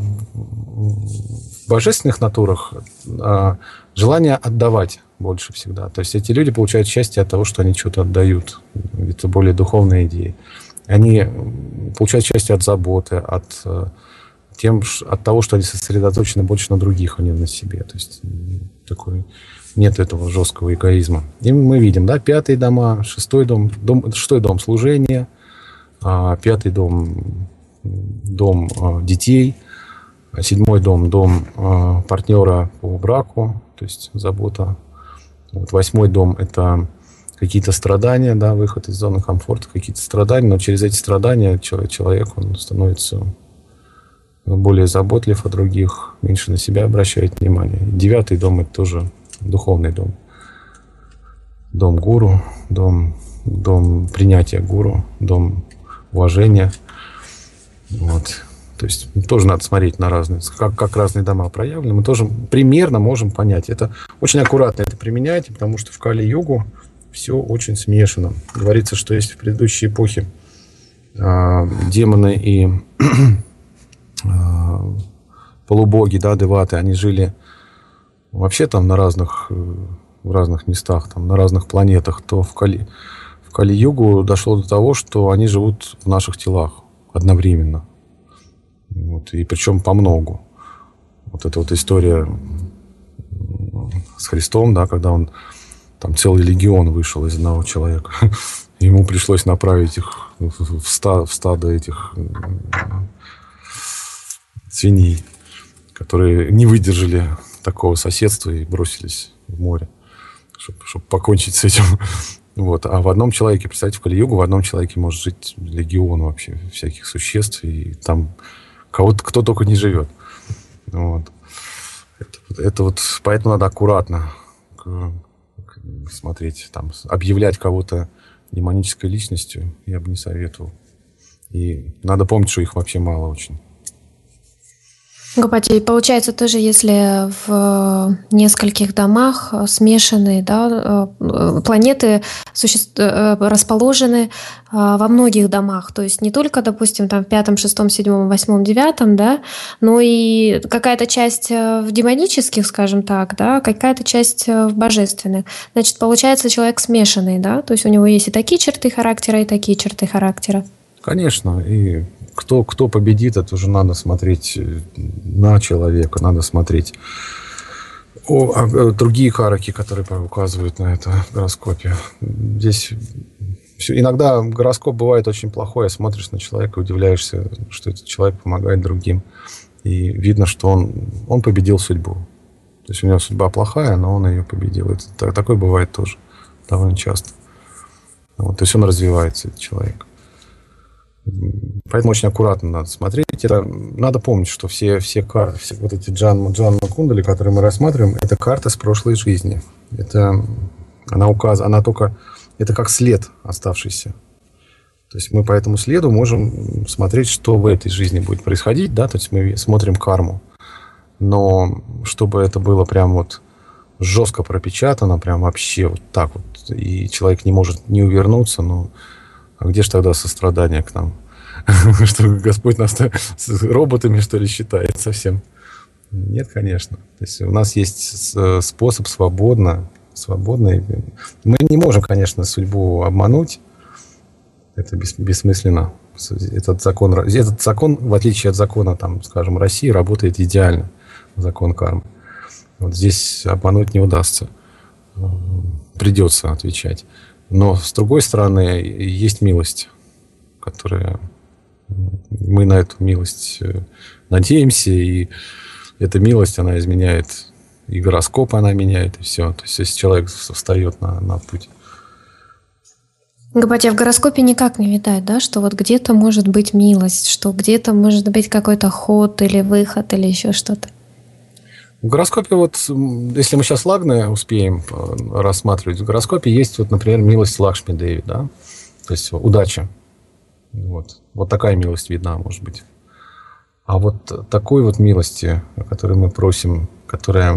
в божественных натурах а, желание отдавать больше всегда. То есть эти люди получают счастье от того, что они что-то отдают. Это более духовные идеи. Они получают счастье от заботы, от, тем, от того, что они сосредоточены больше на других, а не на себе. То есть такой... Нет этого жесткого эгоизма. И мы видим, да, пятый дома, шестой дом, дом шестой дом служения, пятый дом, дом детей, седьмой дом, дом партнера по браку, то есть забота. Вот, восьмой дом – это какие-то страдания, да, выход из зоны комфорта, какие-то страдания, но через эти страдания человек, человек он становится более заботлив о других, меньше на себя обращает внимание. Девятый дом – это тоже духовный дом. Дом гуру, дом, дом принятия гуру, дом уважения. Вот. То есть тоже надо смотреть на разные, как, как разные дома проявлены. Мы тоже примерно можем понять. Это очень аккуратно это применяйте, потому что в Кали-югу все очень смешано. Говорится, что если в предыдущей эпохе э, демоны и э, полубоги, да, деваты, они жили вообще там на разных, в разных местах, там, на разных планетах, то в, Кали, в Кали-югу дошло до того, что они живут в наших телах одновременно. Вот, и причем по многу. Вот эта вот история с Христом, да, когда он там целый легион вышел из одного человека. Ему пришлось направить их в, ста, в стадо этих свиней, которые не выдержали такого соседства и бросились в море, чтобы, чтобы покончить с этим. Вот. А в одном человеке, представьте, в Кали-югу, в одном человеке может жить легион вообще всяких существ, и там кого-то, кто только не живет. Вот. Это, это вот, поэтому надо аккуратно смотреть, там, объявлять кого-то демонической личностью я бы не советовал. И надо помнить, что их вообще мало очень. Гопати, получается тоже, если в нескольких домах смешанные, да, планеты суще... расположены во многих домах, то есть не только, допустим, там в пятом, шестом, седьмом, восьмом, девятом, да, но и какая-то часть в демонических, скажем так, да, какая-то часть в божественных. Значит, получается человек смешанный, да, то есть у него есть и такие черты характера, и такие черты характера. Конечно, и кто, кто победит, это уже надо смотреть на человека, надо смотреть о, о, другие караки, которые указывают на это в гороскопе. Здесь все, иногда гороскоп бывает очень плохой, а смотришь на человека и удивляешься, что этот человек помогает другим. И видно, что он, он победил судьбу. То есть у него судьба плохая, но он ее победил. Это, такое бывает тоже довольно часто. Вот, то есть он развивается, этот человек. Поэтому очень аккуратно надо смотреть. Это, надо помнить, что все, все карты, все вот эти Джан, Джанма Кундали, которые мы рассматриваем, это карты с прошлой жизни. Это, она указана, она только, это как след оставшийся. То есть мы по этому следу можем смотреть, что в этой жизни будет происходить, да, то есть мы смотрим карму. Но чтобы это было прям вот жестко пропечатано, прям вообще вот так вот, и человек не может не увернуться, ну, а где же тогда сострадание к нам? Что Господь нас с роботами, что ли, считает совсем? Нет, конечно. То есть у нас есть способ свободно, свободно. Мы не можем, конечно, судьбу обмануть. Это бессмысленно. Этот закон, этот закон, в отличие от закона, там, скажем, России, работает идеально. Закон кармы. Вот здесь обмануть не удастся. Придется отвечать. Но, с другой стороны, есть милость, которая... Мы на эту милость надеемся, и эта милость, она изменяет и гороскоп, она меняет, и все. То есть, если человек встает на, на путь. Гопати, в гороскопе никак не видать, да, что вот где-то может быть милость, что где-то может быть какой-то ход или выход, или еще что-то. В гороскопе, вот, если мы сейчас Лагны успеем рассматривать, в гороскопе есть, вот, например, милость Лакшми Деви, да, то есть удача. Вот. Вот такая милость видна, может быть. А вот такой вот милости, о которой мы просим, которая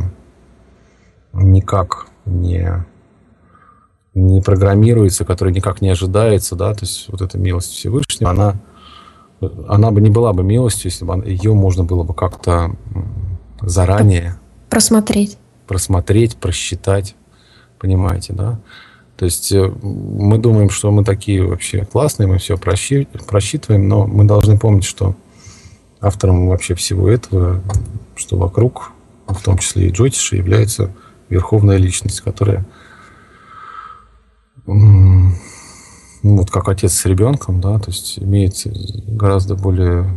никак не, не программируется, которая никак не ожидается, да, то есть вот эта милость Всевышнего, она, она бы не была бы милостью, если бы ее можно было бы как-то заранее просмотреть, просмотреть, просчитать, понимаете, да? То есть мы думаем, что мы такие вообще классные, мы все просчитываем, но мы должны помнить, что автором вообще всего этого, что вокруг, в том числе и Джотиши, является верховная личность, которая, ну, вот как отец с ребенком, да, то есть имеет гораздо более...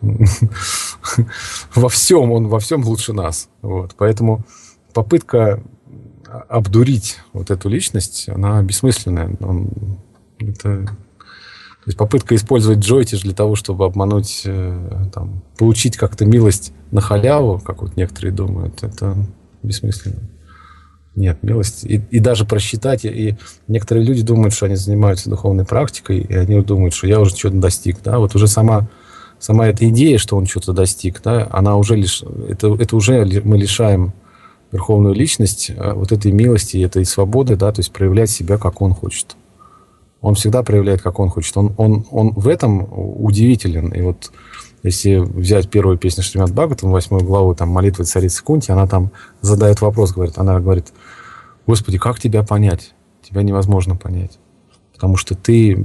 во всем, он во всем лучше нас. Вот. Поэтому попытка обдурить вот эту личность, она бессмысленная. Он, это, то есть попытка использовать Джотиш для того, чтобы обмануть, там, получить как-то милость на халяву, как вот некоторые думают, это бессмысленно. Нет, милость. И, и даже просчитать. И некоторые люди думают, что они занимаются духовной практикой, и они думают, что я уже чего-то достиг. Да? Вот уже сама сама эта идея, что он что-то достиг, да, она уже лишь, это, это уже мы лишаем верховную личность вот этой милости, этой свободы, да, то есть проявлять себя, как он хочет. Он всегда проявляет, как он хочет. Он, он, он в этом удивителен. И вот если взять первую песню Шримад Бхагаватам, восьмую главу, там, молитвы царицы Кунти, она там задает вопрос, говорит, она говорит: Господи, как тебя понять? Тебя невозможно понять. Потому что ты...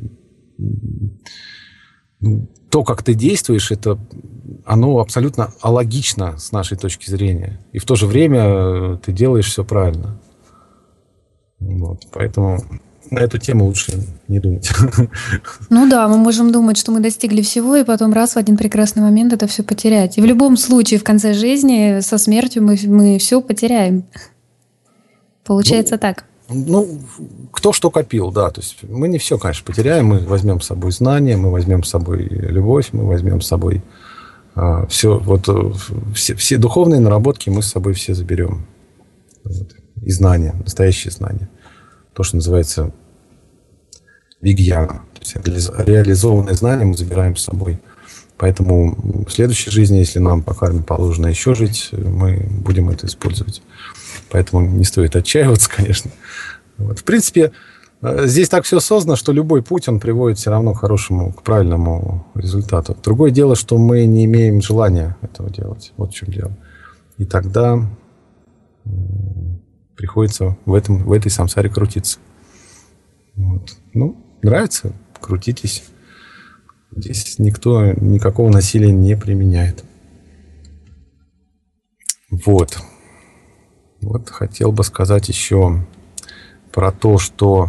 То, как ты действуешь, это, оно абсолютно алогично с нашей точки зрения. И в то же время ты делаешь все правильно. Вот. Поэтому на эту тему лучше не думать. Ну да, мы можем думать, что мы достигли всего, и потом раз в один прекрасный момент это все потерять. И в любом случае в конце жизни со смертью мы, мы все потеряем. Получается ну, так. Ну, кто что копил, да. То есть мы не все, конечно, потеряем. Мы возьмем с собой знания, мы возьмем с собой любовь, мы возьмем с собой а, все, вот, все, все духовные наработки мы с собой все заберем. Вот. И знания, настоящие знания. То, что называется вигьяна. То есть реализованные знания мы забираем с собой. Поэтому в следующей жизни, если нам по карме положено еще жить, мы будем это использовать. Поэтому не стоит отчаиваться, конечно. Вот. В принципе, здесь так все создано, что любой путь, он приводит все равно к хорошему, к правильному результату. Другое дело, что мы не имеем желания этого делать. Вот в чем дело. И тогда приходится в, этом, в этой самсаре крутиться. Вот. Ну, нравится? Крутитесь. Здесь никто никакого насилия не применяет. Вот. Вот хотел бы сказать еще про то, что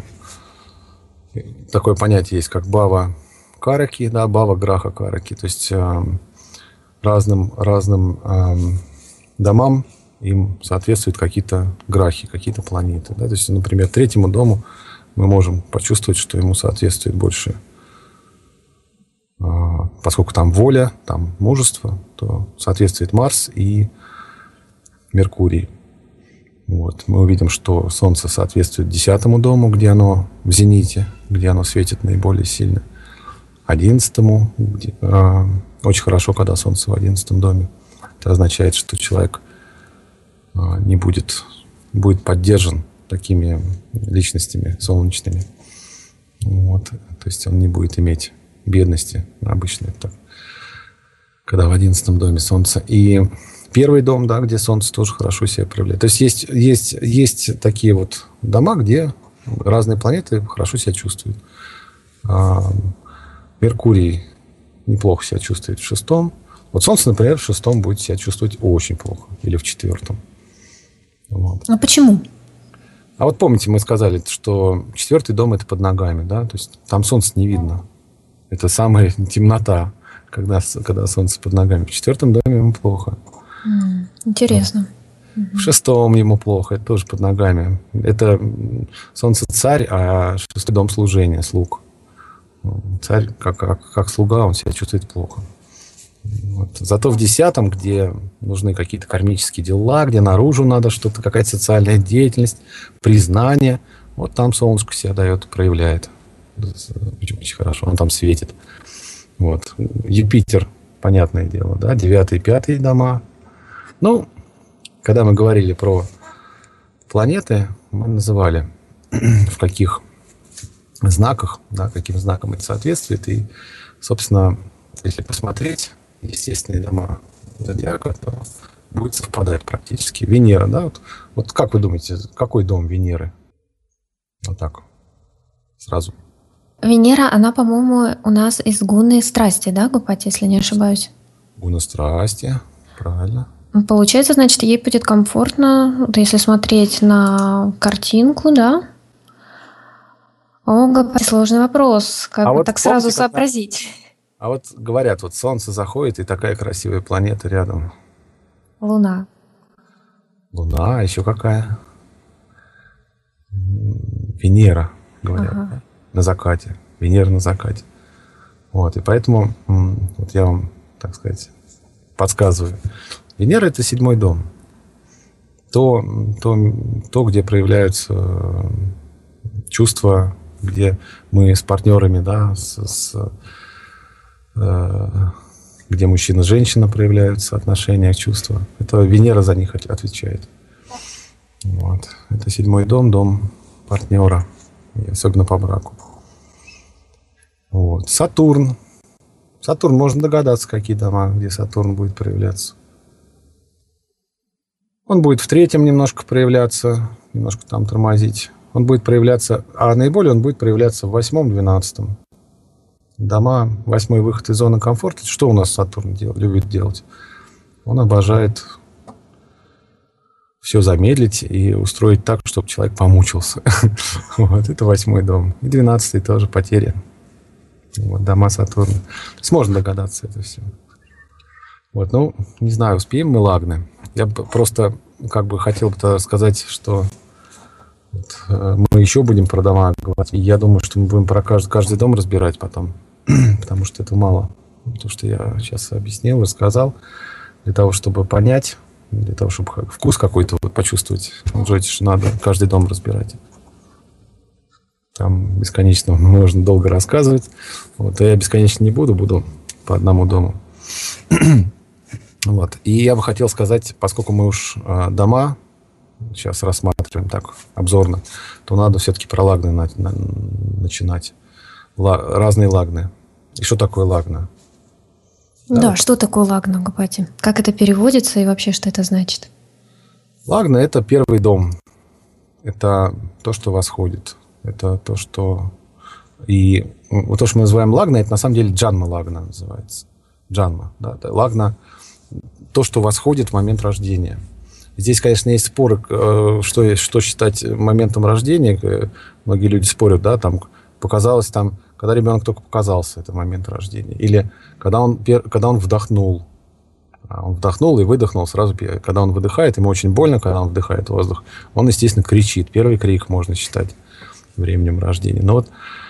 такое понятие есть, как бава караки, да, бава граха караки. То есть э, разным, разным э, домам им соответствуют какие-то грахи, какие-то планеты. Да? То есть, например, третьему дому мы можем почувствовать, что ему соответствует больше, э, поскольку там воля, там мужество, то соответствует Марс и Меркурий. Вот. Мы увидим, что Солнце соответствует десятому дому, где оно в зените, где оно светит наиболее сильно. Одиннадцатому, где, э, очень хорошо, когда Солнце в одиннадцатом доме. Это означает, что человек э, не будет, будет поддержан такими личностями солнечными. Вот. То есть он не будет иметь бедности. Обычно это так, когда в одиннадцатом доме Солнце. И первый дом, да, где Солнце тоже хорошо себя проявляет. То есть есть, есть, есть такие вот дома, где разные планеты хорошо себя чувствуют. А Меркурий неплохо себя чувствует в шестом. Вот Солнце, например, в шестом будет себя чувствовать очень плохо. Или в четвертом. Вот. А почему? А вот помните, мы сказали, что четвертый дом – это под ногами, да? То есть там Солнце не видно. Это самая темнота, когда, когда Солнце под ногами. В четвертом доме ему плохо. Интересно. В шестом ему плохо, это тоже под ногами. Это Солнце царь, а шестой дом служения, слуг. Царь, как, как, как слуга, он себя чувствует плохо. Вот. Зато в десятом, где нужны какие-то кармические дела, где наружу надо что-то, какая-то социальная деятельность, признание, вот там солнышко себя дает, проявляет. Очень, очень хорошо, он там светит. Вот. Юпитер, понятное дело, да, девятый и пятый дома. Ну, когда мы говорили про планеты, мы называли, в каких знаках, да, каким знаком это соответствует. И, собственно, если посмотреть естественные дома зодиака, то будет совпадать практически. Венера, да? Вот, вот как вы думаете, какой дом Венеры? Вот так, сразу. Венера, она, по-моему, у нас из гуны страсти, да, Гупати, если не ошибаюсь? Гуна страсти, правильно. Получается, значит, ей будет комфортно, если смотреть на картинку, да? О, Гупати, сложный вопрос. Как а бы вот так сразу помните, сообразить? А вот говорят, вот Солнце заходит, и такая красивая планета рядом. Луна. Луна, а еще какая? Венера, говорят, ага. Да? На закате. Венера на закате. Вот, и поэтому вот я вам, так сказать, подсказываю. Венера – это седьмой дом. То, то, то, где проявляются чувства, где мы с партнерами, да, с, с, где мужчина и женщина проявляются, отношения, чувства. Это Венера за них отвечает. Вот. Это седьмой дом, дом партнера, и особенно по браку. Вот. Сатурн. Сатурн, можно догадаться, какие дома, где Сатурн будет проявляться. Он будет в третьем немножко проявляться, немножко там тормозить. Он будет проявляться, а наиболее он будет проявляться в восьмом, двенадцатом. Дома, восьмой выход из зоны комфорта. Что у нас Сатурн дел, любит делать? Он обожает все замедлить и устроить так, чтобы человек помучился. Вот, это восьмой дом. И двенадцатый тоже потери. Вот, дома Сатурна. То есть можно догадаться это все. Вот, ну, не знаю, успеем мы Лагны. Я бы просто как бы хотел бы сказать, что вот, мы еще будем про дома говорить. И я думаю, что мы будем про каждый, каждый дом разбирать потом. Потому что это мало. То, что я сейчас объяснил, рассказал. Для того, чтобы понять, для того, чтобы вкус какой-то вот почувствовать. Джотиш, надо каждый дом разбирать. Там бесконечно можно долго рассказывать. Вот, а я бесконечно не буду, буду по одному дому. Вот. И я бы хотел сказать, поскольку мы уж э, дома сейчас рассматриваем так обзорно, то надо все-таки про Лагны на, на, начинать. Ла, разные Лагны. И что такое Лагна? Да, да, что такое Лагна, Гапати? Как это переводится и вообще что это значит? Лагна – это первый дом. Это то, что восходит. Это то, что... И вот то, что мы называем Лагна, это на самом деле Джанма Лагна называется. Джанма. Да, Лагна – то, что восходит в момент рождения. Здесь, конечно, есть споры, что, что считать моментом рождения. Многие люди спорят, да, там показалось, там, когда ребенок только показался, это момент рождения. Или когда он, когда он вдохнул. Он вдохнул и выдохнул сразу. Когда он выдыхает, ему очень больно, когда он вдыхает воздух. Он, естественно, кричит. Первый крик можно считать временем рождения. Но вот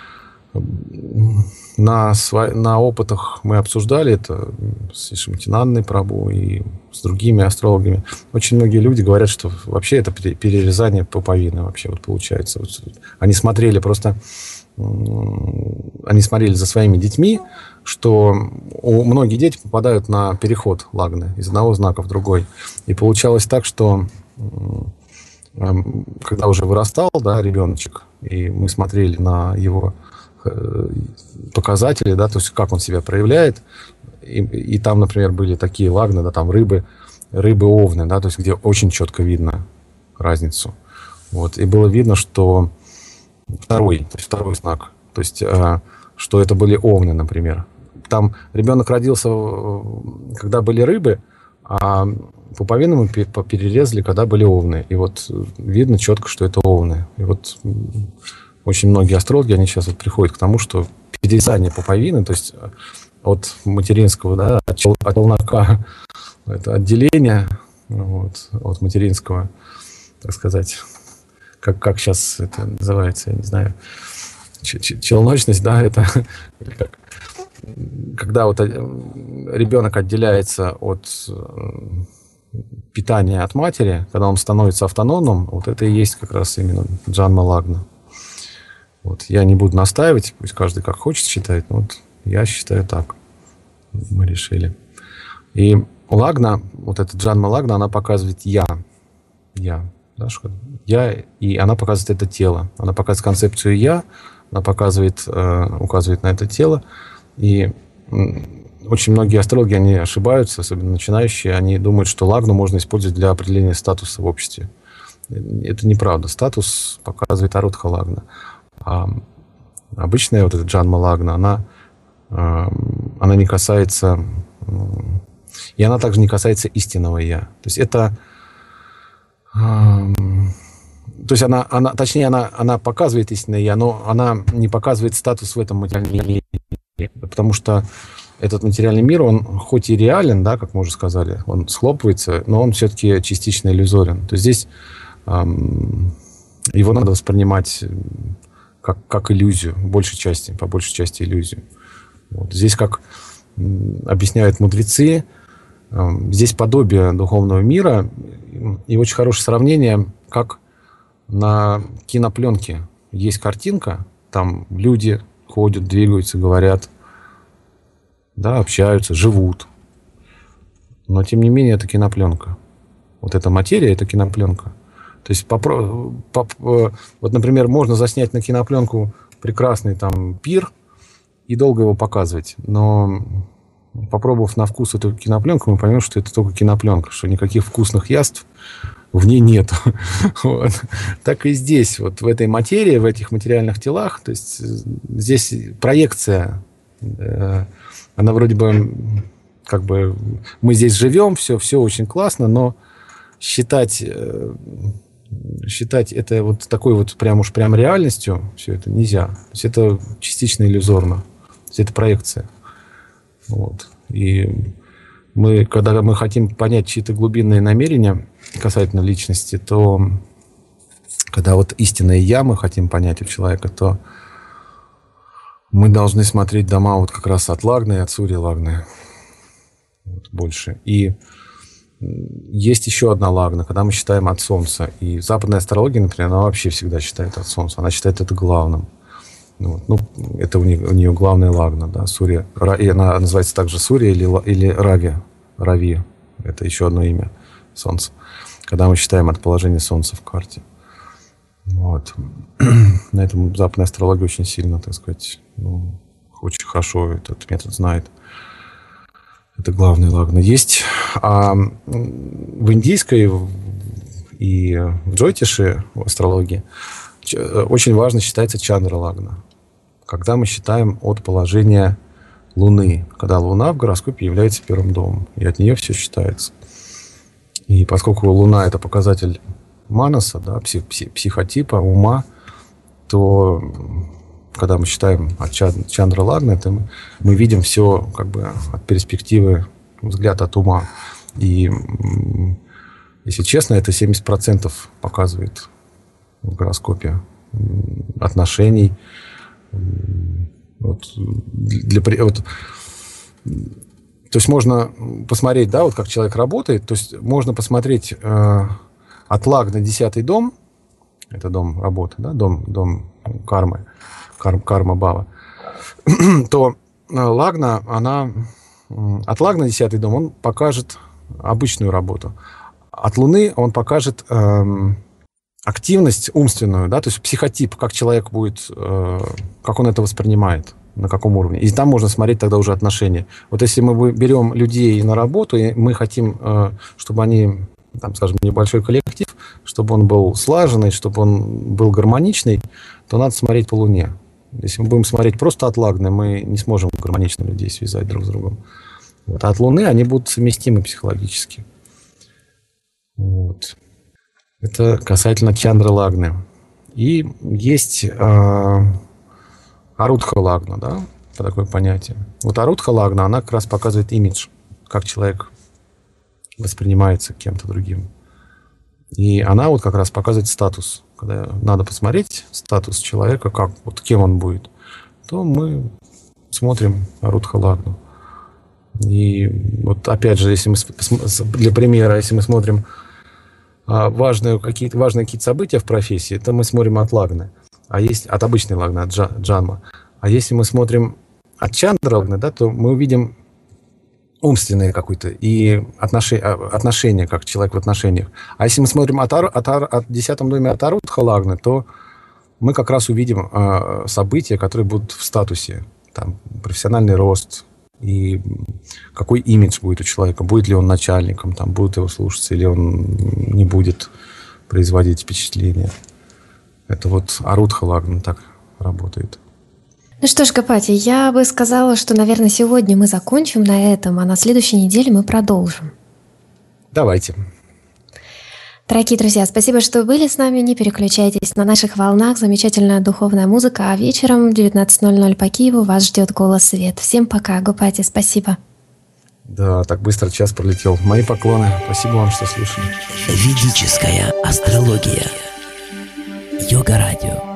на, на опытах мы обсуждали это с Шимтинанной Прабу и с другими астрологами. Очень многие люди говорят, что вообще это перерезание пуповины вообще вот получается. Вот они смотрели просто... Они смотрели за своими детьми, что у многие дети попадают на переход Лагны из одного знака в другой. И получалось так, что когда уже вырастал, да, ребеночек, и мы смотрели на его показатели, да, то есть как он себя проявляет, и, и там, например, были такие Лагны, да, там рыбы, рыбы-овны, да, то есть где очень четко видно разницу. Вот. И было видно, что второй, то есть второй знак, то есть что это были овны, например. Там ребенок родился, когда были рыбы, а пуповину мы перерезали, когда были овны. И вот видно четко, что это овны. И вот очень многие астрологи, они сейчас вот приходят к тому, что перерезание пуповины, то есть от материнского, да, от челнока, это отделение вот, от материнского, так сказать, как, как сейчас это называется, я не знаю, челночность, да, это как, когда вот ребенок отделяется от питания от матери, когда он становится автономным, вот это и есть как раз именно Джанма Лагна. Вот. Я не буду настаивать, пусть каждый как хочет считает, но вот я считаю так. Мы решили. И Лагна, вот эта Джанма Лагна, она показывает я. Я. Да, я, и она показывает это тело. Она показывает концепцию я, она показывает, э, указывает на это тело. И очень многие астрологи, они ошибаются, особенно начинающие, они думают, что Лагну можно использовать для определения статуса в обществе. Это неправда. Статус показывает Арудха Лагна. А обычная вот эта Джанма Лагна, она, она не касается... И она также не касается истинного «я». То есть это... То есть она, она точнее, она, она показывает истинное «я», но она не показывает статус в этом материальном мире. Потому что этот материальный мир, он хоть и реален, да, как мы уже сказали, он схлопывается, но он все-таки частично иллюзорен. То есть здесь эм, его надо воспринимать... Как, как иллюзию, в большей части, по большей части иллюзию. Вот. Здесь, как объясняют мудрецы, здесь подобие духовного мира и очень хорошее сравнение, как на кинопленке есть картинка, там люди ходят, двигаются, говорят, да, общаются, живут. Но, тем не менее, это кинопленка. Вот эта материя – это кинопленка. То есть, попро... поп... вот, например, можно заснять на кинопленку прекрасный там пир и долго его показывать. Но, попробовав на вкус эту кинопленку, мы поймем, что это только кинопленка, что никаких вкусных яств в ней нет. Вот. Так и здесь, вот в этой материи, в этих материальных телах, то есть здесь проекция, э, она вроде бы, как бы, мы здесь живем, все, все очень классно, но считать, э, считать это вот такой вот прям уж прям реальностью, все это нельзя. То есть это частично иллюзорно. То есть это проекция. Вот. И мы, когда мы хотим понять чьи-то глубинные намерения касательно личности, то когда вот истинное «я» мы хотим понять у человека, то мы должны смотреть дома вот как раз от Лагны и от Сурьи Лагны. Вот, больше. И есть еще одна Лагна, когда мы считаем от Солнца. И западная астрология, например, она вообще всегда считает от Солнца. Она считает это главным. Вот. Ну, это у нее, у нее главная Лагна, да, Сурья. И она называется также Сурья или, или Рави. Рави. Это еще одно имя Солнца. Когда мы считаем от положения Солнца в карте. Вот. На этом западная астрология очень сильно, так сказать, ну, очень хорошо этот метод знает. Это главная Лагна. Есть а в индийской и в джотише, в астрологии, очень важно считается Чандра Лагна. Когда мы считаем от положения Луны, когда Луна в гороскопе является первым домом, и от нее все считается. И поскольку Луна – это показатель манаса, да, псих, псих, психотипа, ума, то когда мы считаем от Чандра Лагна, то мы, мы видим все как бы от перспективы, взгляд от ума. И, если честно, это семьдесят процентов показывает в гороскопе отношений. Вот, для, вот, то есть можно посмотреть, да, вот как человек работает. То есть можно посмотреть э, от Лагны десятый дом, это дом работы, да, дом, дом кармы, кар, карма бава, то Лагна, она от Лагны десятый дом, он покажет обычную работу. От Луны он покажет э, активность умственную, да, то есть психотип, как человек будет, э, как он это воспринимает, на каком уровне. И там можно смотреть тогда уже отношения. Вот если мы берем людей на работу, и мы хотим, э, чтобы они, там, скажем, небольшой коллектив, чтобы он был слаженный, чтобы он был гармоничный, то надо смотреть по Луне. Если мы будем смотреть просто от Лагны, мы не сможем гармонично людей связать друг с другом. Вот. А от Луны они будут совместимы психологически. Вот. Это касательно Чандры Лагны. И есть э, Арудха Лагна, да, такое понятие. Вот Арудха Лагна, она как раз показывает имидж, как человек воспринимается кем-то другим. И она вот как раз показывает статус. Когда надо посмотреть статус человека, как, вот кем он будет, то мы смотрим Арудха Лагну. И вот опять же, если мы, для примера, если мы смотрим важные какие-то, важные какие-то события в профессии, то мы смотрим от Лагны. А есть от обычной Лагны, от Джанма. А если мы смотрим от Чандра Лагны, да, то мы увидим умственное какое-то и отношение, отношение, как человек в отношениях. А если мы смотрим от, от, от десятом доме от Арудха Лагны, то мы как раз увидим э, события, которые будут в статусе. Там, профессиональный рост и какой имидж будет у человека. Будет ли он начальником, там, будут его слушаться, или он не будет производить впечатление. Это вот Арудха Лагна так работает. Ну что ж, Гапати, я бы сказала, что, наверное, сегодня мы закончим на этом, а на следующей неделе мы продолжим. Давайте. Дорогие друзья, спасибо, что были с нами. Не переключайтесь, на наших волнах замечательная духовная музыка, а вечером в девятнадцать ноль ноль по Киеву вас ждет «Голос Свет». Всем пока, Гапати, спасибо. Да, так быстро час пролетел. Мои поклоны. Спасибо вам, что слушали. Ведическая астрология. Йога Радио.